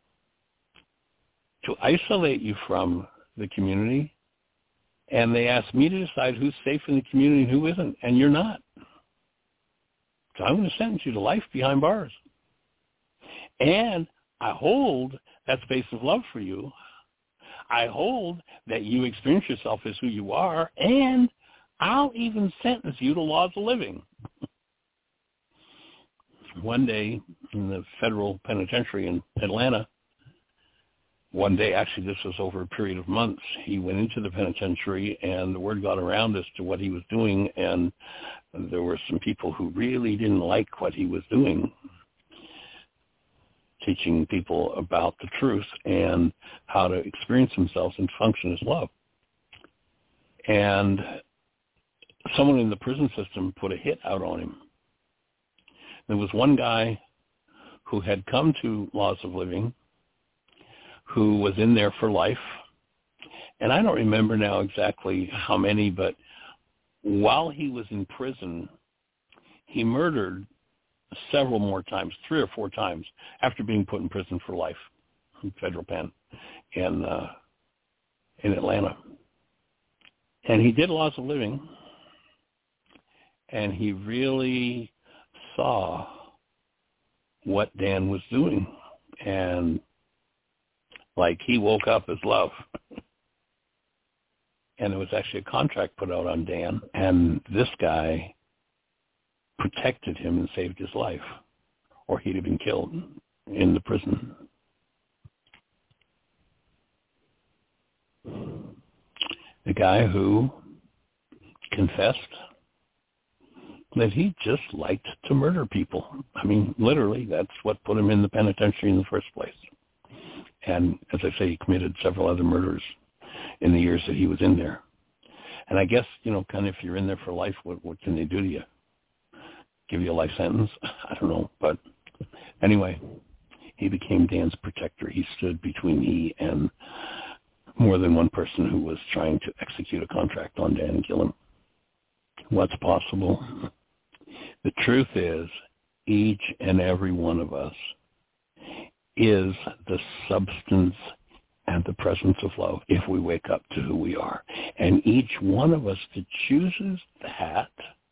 to isolate you from the community, and they ask me to decide who's safe in the community and who isn't, and you're not. So I'm going to sentence you to life behind bars. And I hold that space of love for you. I hold that you experience yourself as who you are, and I'll even sentence you to laws of living. One day in the federal penitentiary in Atlanta, one day, actually this was over a period of months, he went into the penitentiary and the word got around as to what he was doing, and there were some people who really didn't like what he was doing, teaching people about the truth and how to experience themselves and function as love. And someone in the prison system put a hit out on him. There was one guy who had come to Laws of Living who was in there for life. And I don't remember now exactly how many, but while he was in prison, he murdered several more times, three or four times, after being put in prison for life, in federal pen in, uh, in Atlanta. And he did Laws of Living, and he really saw what Dan was doing. And like he woke up as love. And there was actually a contract put out on Dan, and this guy protected him and saved his life, or he'd have been killed in the prison. The guy who confessed that he just liked to murder people. I mean, literally, that's what put him in the penitentiary in the first place. And as I say, he committed several other murders in the years that he was in there. And I guess, you know, kind of if you're in there for life, what, what can they do to you? Give you a life sentence? I don't know. But anyway, he became Dan's protector. He stood between he and more than one person who was trying to execute a contract on Dan and kill him. What's possible? The truth is, each and every one of us is the substance and the presence of love if we wake up to who we are. And each one of us that chooses that,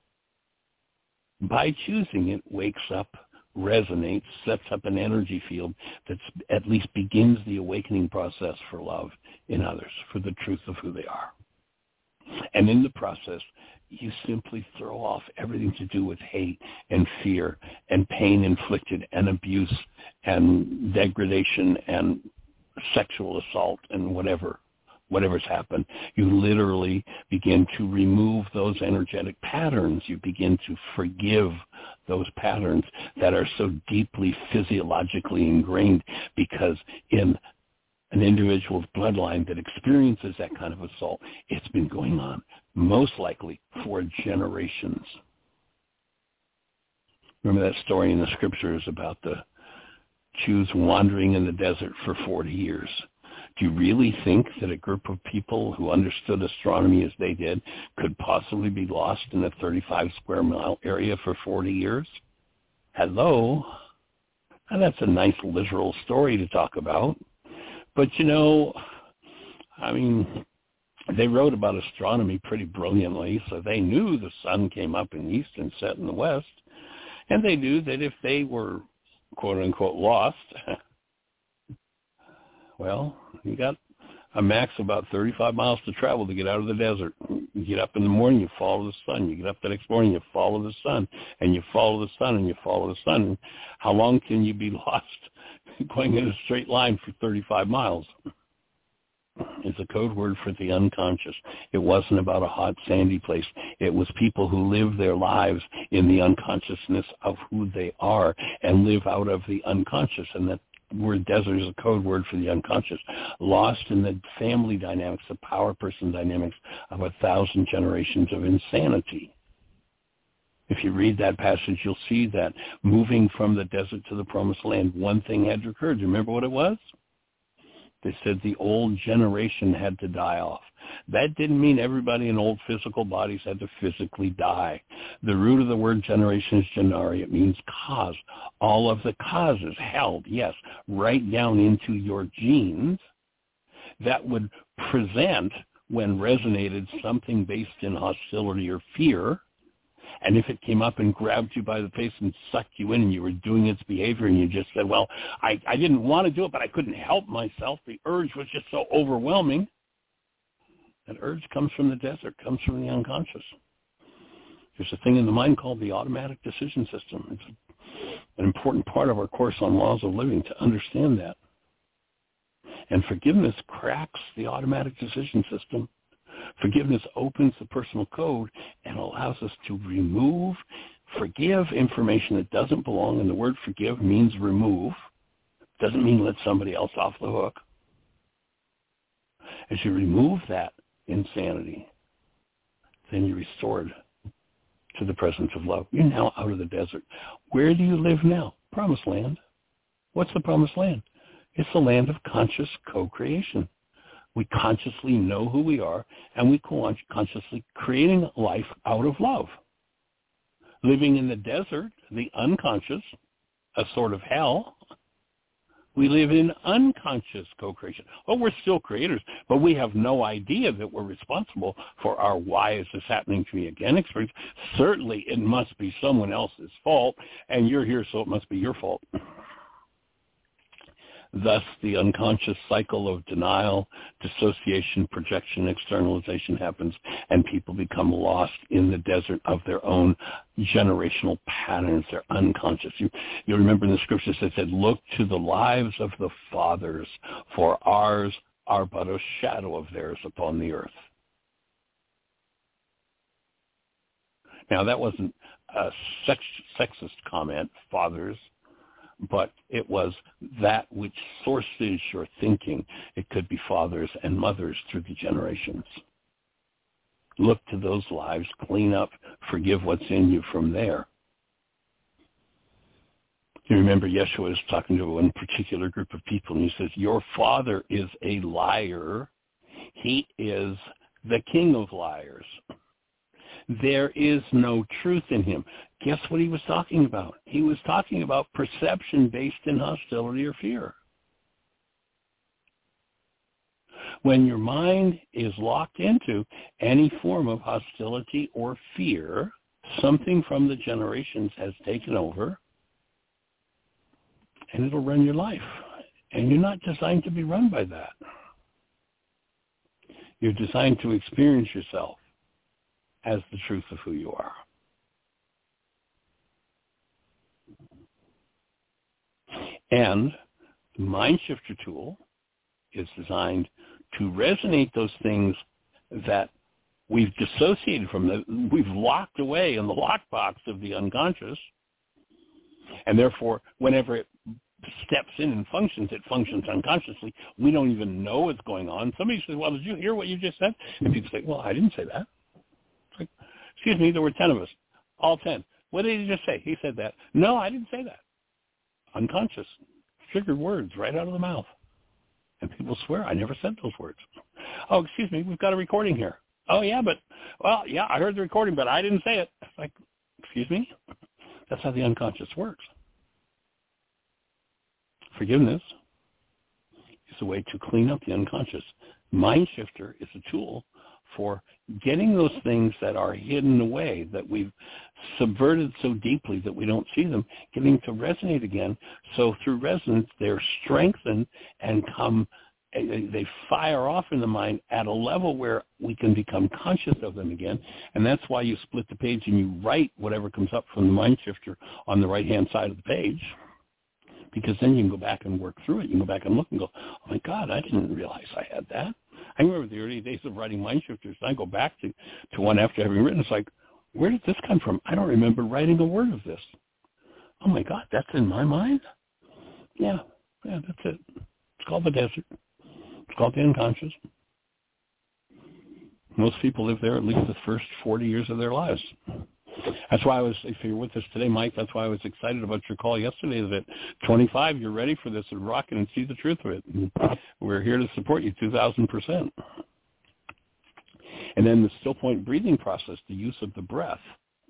by choosing it, wakes up, resonates, sets up an energy field that at least begins the awakening process for love in others, for the truth of who they are. And in the process, you simply throw off everything to do with hate and fear and pain inflicted and abuse and degradation and sexual assault and whatever, whatever's happened. You literally begin to remove those energetic patterns. You begin to forgive those patterns that are so deeply physiologically ingrained, because in an individual's bloodline that experiences that kind of assault, it's been going on most likely for generations. Remember that story in the scriptures about the Jews wandering in the desert for forty years? Do you really think that a group of people who understood astronomy as they did could possibly be lost in a thirty-five square mile area for forty years? Hello? And that's a nice literal story to talk about. But, you know, I mean, they wrote about astronomy pretty brilliantly, so they knew the sun came up in the east and set in the west. And they knew that if they were, quote-unquote, lost, well, you got a max of about thirty-five miles to travel to get out of the desert. You get up in the morning, you follow the sun. You get up the next morning, you follow the sun, and you follow the sun, and you follow the sun. How long can you be lost going in a straight line for thirty-five miles? It's a code word for the unconscious. It wasn't about a hot, sandy place. It was people who live their lives in the unconsciousness of who they are and live out of the unconscious. And that word desert is a code word for the unconscious. Lost in the family dynamics, the power person dynamics of a thousand generations of insanity. If you read that passage, you'll see that moving from the desert to the promised land, one thing had to occur. Do you remember what it was? They said the old generation had to die off. That didn't mean everybody in old physical bodies had to physically die. The root of the word generation is genari. It means cause. All of the causes held, yes, right down into your genes that would present, when resonated, something based in hostility or fear. And if it came up and grabbed you by the face and sucked you in and you were doing its behavior and you just said, well, I, I didn't want to do it, but I couldn't help myself. The urge was just so overwhelming. That urge comes from the desert, comes from the unconscious. There's a thing in the mind called the automatic decision system. It's an important part of our course on laws of living to understand that. And forgiveness cracks the automatic decision system. Forgiveness opens the personal code and allows us to remove, forgive information that doesn't belong. And the word forgive means remove. Doesn't mean let somebody else off the hook. As you remove that insanity, then you're restored to the presence of love. You're now out of the desert. Where do you live now? Promised land. What's the promised land? It's the land of conscious co-creation. We consciously know who we are, and we consciously creating life out of love. Living in the desert, the unconscious, a sort of hell, we live in unconscious co-creation. Oh, we're still creators, but we have no idea that we're responsible for our why is this happening to me again experience. Certainly it must be someone else's fault, and you're here, so it must be your fault. Thus, the unconscious cycle of denial, dissociation, projection, externalization happens, and people become lost in the desert of their own generational patterns. They're unconscious. You, you remember in the scriptures that said, look to the lives of the fathers, for ours are but a shadow of theirs upon the earth. Now, that wasn't a sex, sexist comment, fathers, but it was that which sources your thinking. It could be fathers and mothers through the generations. Look to those lives, clean up, forgive what's in you from there. You remember Yeshua is talking to one particular group of people, and he says, your father is a liar. He is the king of liars. There is no truth in him. Guess what he was talking about? He was talking about perception based in hostility or fear. When your mind is locked into any form of hostility or fear, something from the generations has taken over, and it'll run your life. And you're not designed to be run by that. You're designed to experience yourself as the truth of who you are. And the Mind Shifter tool is designed to resonate those things that we've dissociated from, the, we've locked away in the lockbox of the unconscious, and therefore whenever it steps in and functions, it functions unconsciously. We don't even know what's going on. Somebody says, well, did you hear what you just said? And people say, well, I didn't say that. It's like, excuse me, there were ten of us, all ten. What did he just say? He said that. No, I didn't say that. Unconscious, triggered words right out of the mouth. And people swear, I never said those words. Oh, excuse me, we've got a recording here. Oh, yeah, but, well, yeah, I heard the recording, but I didn't say it. It's like, excuse me? That's how the unconscious works. Forgiveness is a way to clean up the unconscious. Mind Shifter is a tool for getting those things that are hidden away, that we've subverted so deeply that we don't see them, getting to resonate again. So through resonance, they're strengthened and come, they fire off in the mind at a level where we can become conscious of them again. And that's why you split the page and you write whatever comes up from the Mind Shifter on the right-hand side of the page, because then you can go back and work through it. You can go back and look and go, oh, my God, I didn't realize I had that. I remember the early days of writing Mind Shifters, and I go back to, to one after having written. It's like, where did this come from? I don't remember writing a word of this. Oh, my God, that's in my mind? Yeah, yeah, that's it. It's called the desert. It's called the unconscious. Most people live there at least the first forty years of their lives. That's why I was, if you're with us today, Mike, that's why I was excited about your call yesterday that twenty-five, you're ready for this and rock it and see the truth of it. And we're here to support you two thousand percent. And then the still point breathing process, the use of the breath,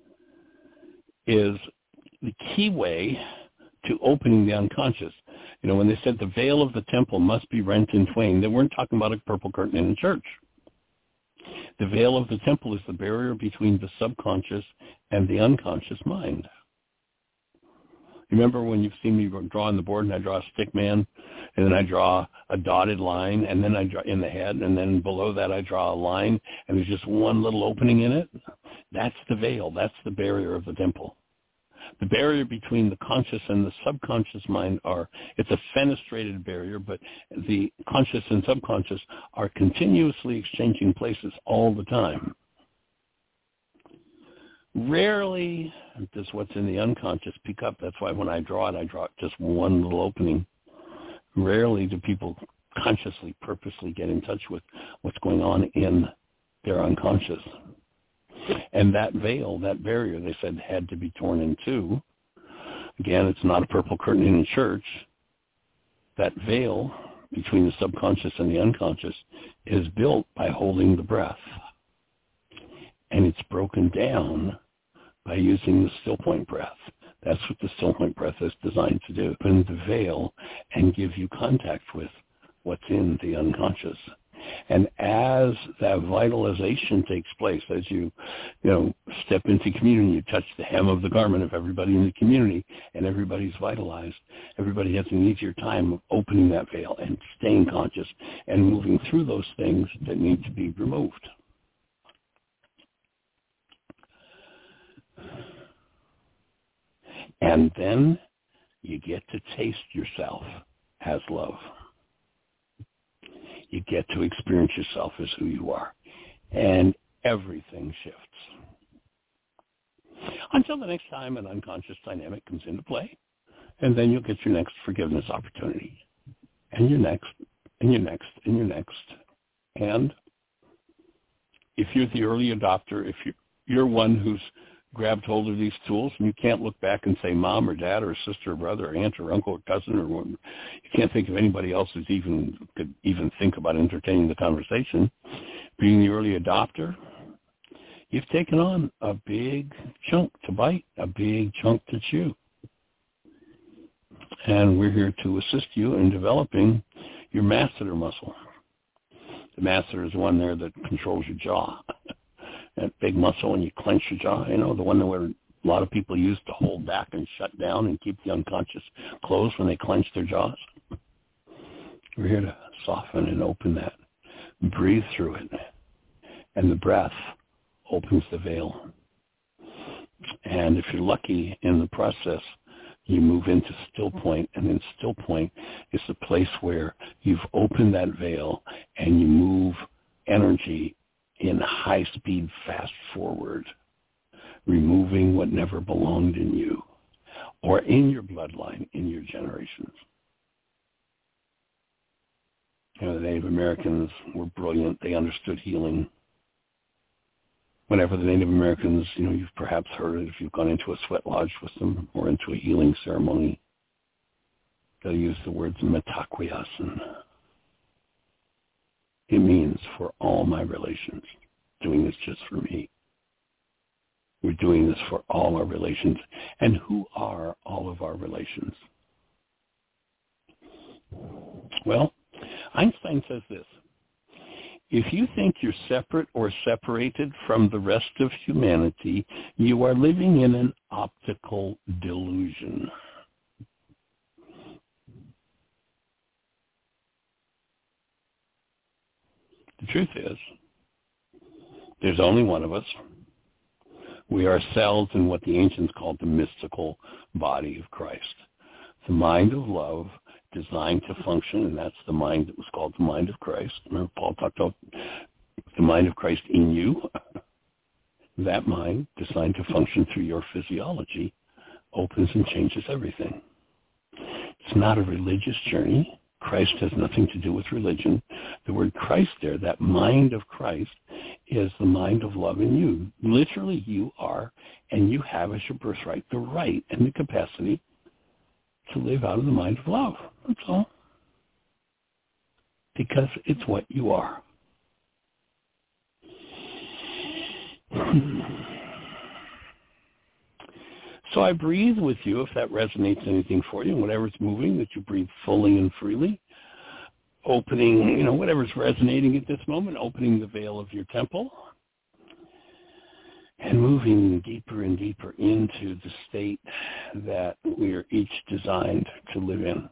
is the key way to opening the unconscious. You know, when they said the veil of the temple must be rent in twain, they weren't talking about a purple curtain in a church. The veil of the temple is the barrier between the subconscious and the unconscious mind. Remember when you've seen me draw on the board and I draw a stick man, and then I draw a dotted line, and then I draw in the head, and then below that I draw a line, and there's just one little opening in it? That's the veil. That's the barrier of the temple. The barrier between the conscious and the subconscious mind are, it's a fenestrated barrier, but the conscious and subconscious are continuously exchanging places all the time. Rarely does what's in the unconscious pick up. That's why when I draw it, I draw just one little opening. Rarely do people consciously, purposely get in touch with what's going on in their unconscious. And that veil, that barrier, they said, had to be torn in two. Again, it's not a purple curtain in a church. That veil between the subconscious and the unconscious is built by holding the breath. And it's broken down by using the still point breath. That's what the still point breath is designed to do. Open the veil and give you contact with what's in the unconscious. And as that vitalization takes place, as you, you know, step into community, you touch the hem of the garment of everybody in the community, and everybody's vitalized. Everybody has an easier time of opening that veil and staying conscious and moving through those things that need to be removed. And then you get to taste yourself as love. You get to experience yourself as who you are. And everything shifts. Until the next time an unconscious dynamic comes into play. And then you'll get your next forgiveness opportunity. And your next, and your next, and your next. And if you're the early adopter, if you're, you're one who's grabbed hold of these tools, and you can't look back and say mom or dad or sister or brother or aunt or uncle or cousin or one, you can't think of anybody else who's even could even think about entertaining the conversation. Being the early adopter, you've taken on a big chunk to bite, a big chunk to chew. And we're here to assist you in developing your masseter muscle. The masseter is the one there that controls your jaw. That big muscle when you clench your jaw, you know, the one that where a lot of people use to hold back and shut down and keep the unconscious closed when they clench their jaws. We're here to soften and open that. Breathe through it. And the breath opens the veil. And if you're lucky in the process, you move into still point, and then still point is the place where you've opened that veil and you move energy in high speed, fast forward, removing what never belonged in you or in your bloodline, in your generations. You know, the Native Americans were brilliant. They understood healing. Whenever the Native Americans, you know, you've perhaps heard it if you've gone into a sweat lodge with them or into a healing ceremony, they'll use the words mitakuyeasin. It means for all my relations, doing this just for me. We're doing this for all our relations. And who are all of our relations? Well, Einstein says this: if you think you're separate or separated from the rest of humanity, you are living in an optical delusion. The truth is, there's only one of us. We are cells in what the ancients called the mystical body of Christ. The mind of love designed to function, and that's the mind that was called the mind of Christ. Remember Paul talked about the mind of Christ in you? That mind, designed to function through your physiology, opens and changes everything. It's not a religious journey. Christ has nothing to do with religion. The word Christ there, that mind of Christ, is the mind of love in you. Literally, you are, and you have as your birthright the right and the capacity to live out of the mind of love. That's all. Because it's what you are. So I breathe with you if that resonates anything for you, and whatever's moving, that you breathe fully and freely. Opening, you know, whatever's resonating at this moment, opening the veil of your temple and moving deeper and deeper into the state that we are each designed to live in.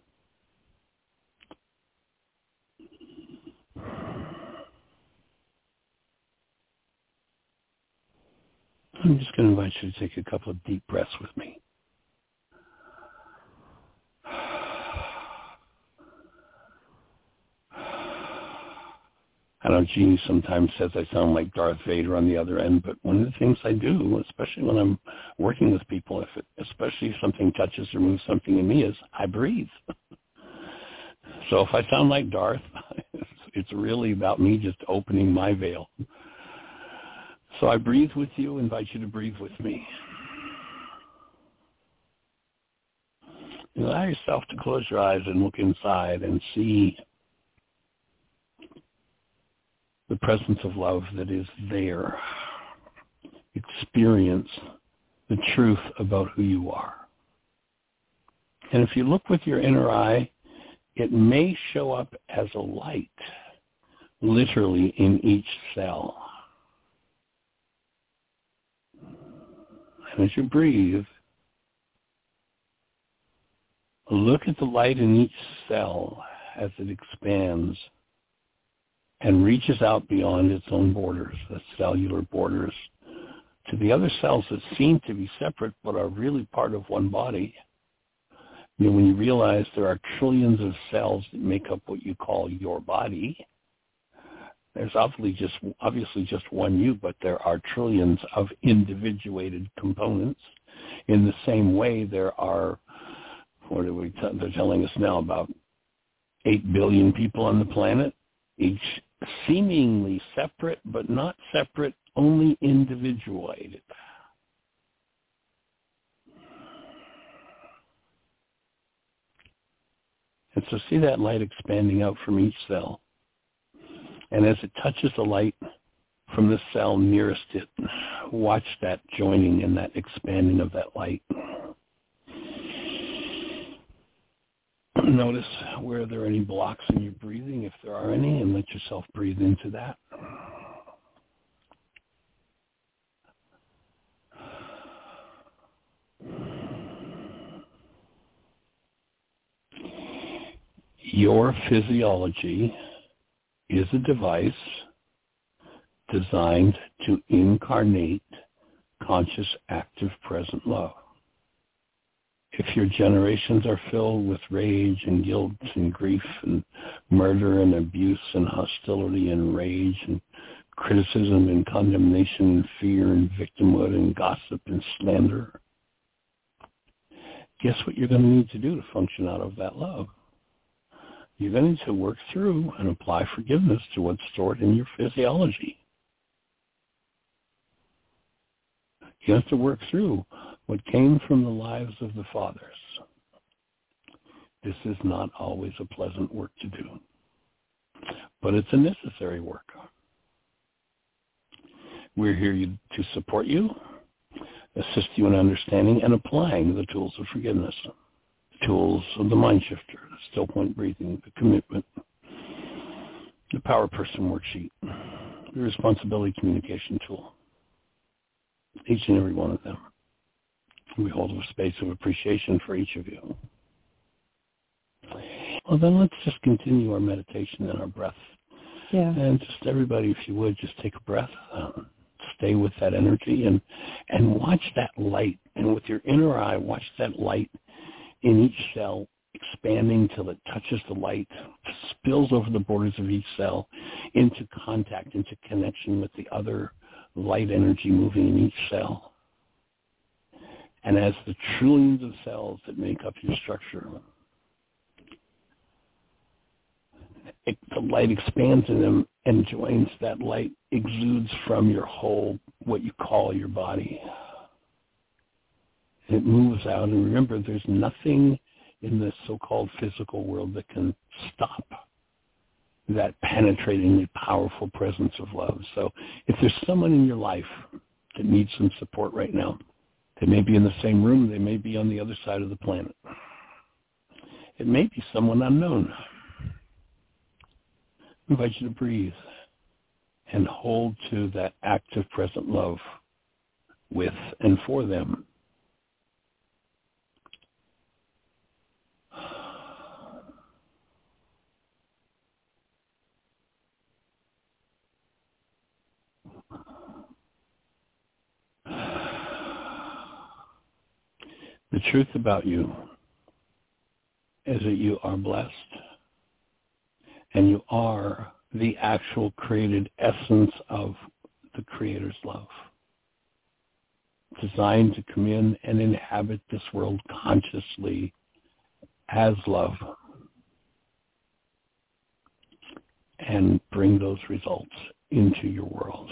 I'm just going to invite you to take a couple of deep breaths with me. I know Jeannie sometimes says I sound like Darth Vader on the other end, but one of the things I do, especially when I'm working with people, if it, especially if something touches or moves something in me, is I breathe. So if I sound like Darth, it's really about me just opening my veil. So I breathe with you, invite you to breathe with me. You allow yourself to close your eyes and look inside and see the presence of love that is there. Experience the truth about who you are. And if you look with your inner eye, it may show up as a light, literally in each cell. And as you breathe, look at the light in each cell as it expands and reaches out beyond its own borders, the cellular borders, to the other cells that seem to be separate but are really part of one body. You know, when you realize there are trillions of cells that make up what you call your body, there's obviously just obviously just one you, but there are trillions of individuated components. In the same way, there are, what are we t- they're telling us now, about eight billion people on the planet, each seemingly separate, but not separate, only individuated. And so see that light expanding out from each cell. And as it touches the light from the cell nearest it, watch that joining and that expanding of that light. Notice where there are any blocks in your breathing, if there are any, and let yourself breathe into that. Your physiology is a device designed to incarnate conscious, active, present love. If your generations are filled with rage and guilt and grief and murder and abuse and hostility and rage and criticism and condemnation and fear and victimhood and gossip and slander, guess what you're going to need to do to function out of that love? You're going to need to work through and apply forgiveness to what's stored in your physiology. You have to work through what came from the lives of the fathers. This is not always a pleasant work to do, but it's a necessary work. We're here to support you, assist you in understanding and applying the tools of forgiveness, the tools of the mind shifter, the still point breathing, the commitment, the power person worksheet, the responsibility communication tool, each and every one of them. We hold a space of appreciation for each of you. Well, then let's just continue our meditation and our breath. Yeah. And just everybody, if you would, just take a breath. Um, stay with that energy and, and watch that light. And with your inner eye, watch that light in each cell expanding till it touches the light, spills over the borders of each cell into contact, into connection with the other light energy moving in each cell. And as the trillions of cells that make up your structure, it, the light expands in them and joins that light, exudes from your whole, what you call your body. It moves out, and remember, there's nothing in this so-called physical world that can stop that penetratingly powerful presence of love. So if there's someone in your life that needs some support right now, they may be in the same room, they may be on the other side of the planet. It may be someone unknown. I invite you to breathe and hold to that active present love with and for them. The truth about you is that you are blessed, and you are the actual created essence of the Creator's love, designed to come in and inhabit this world consciously as love and bring those results into your world.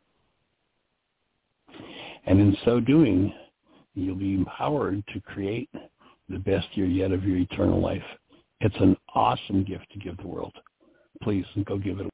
And in so doing, you'll be empowered to create the best year yet of your eternal life. It's an awesome gift to give the world. Please go give it away.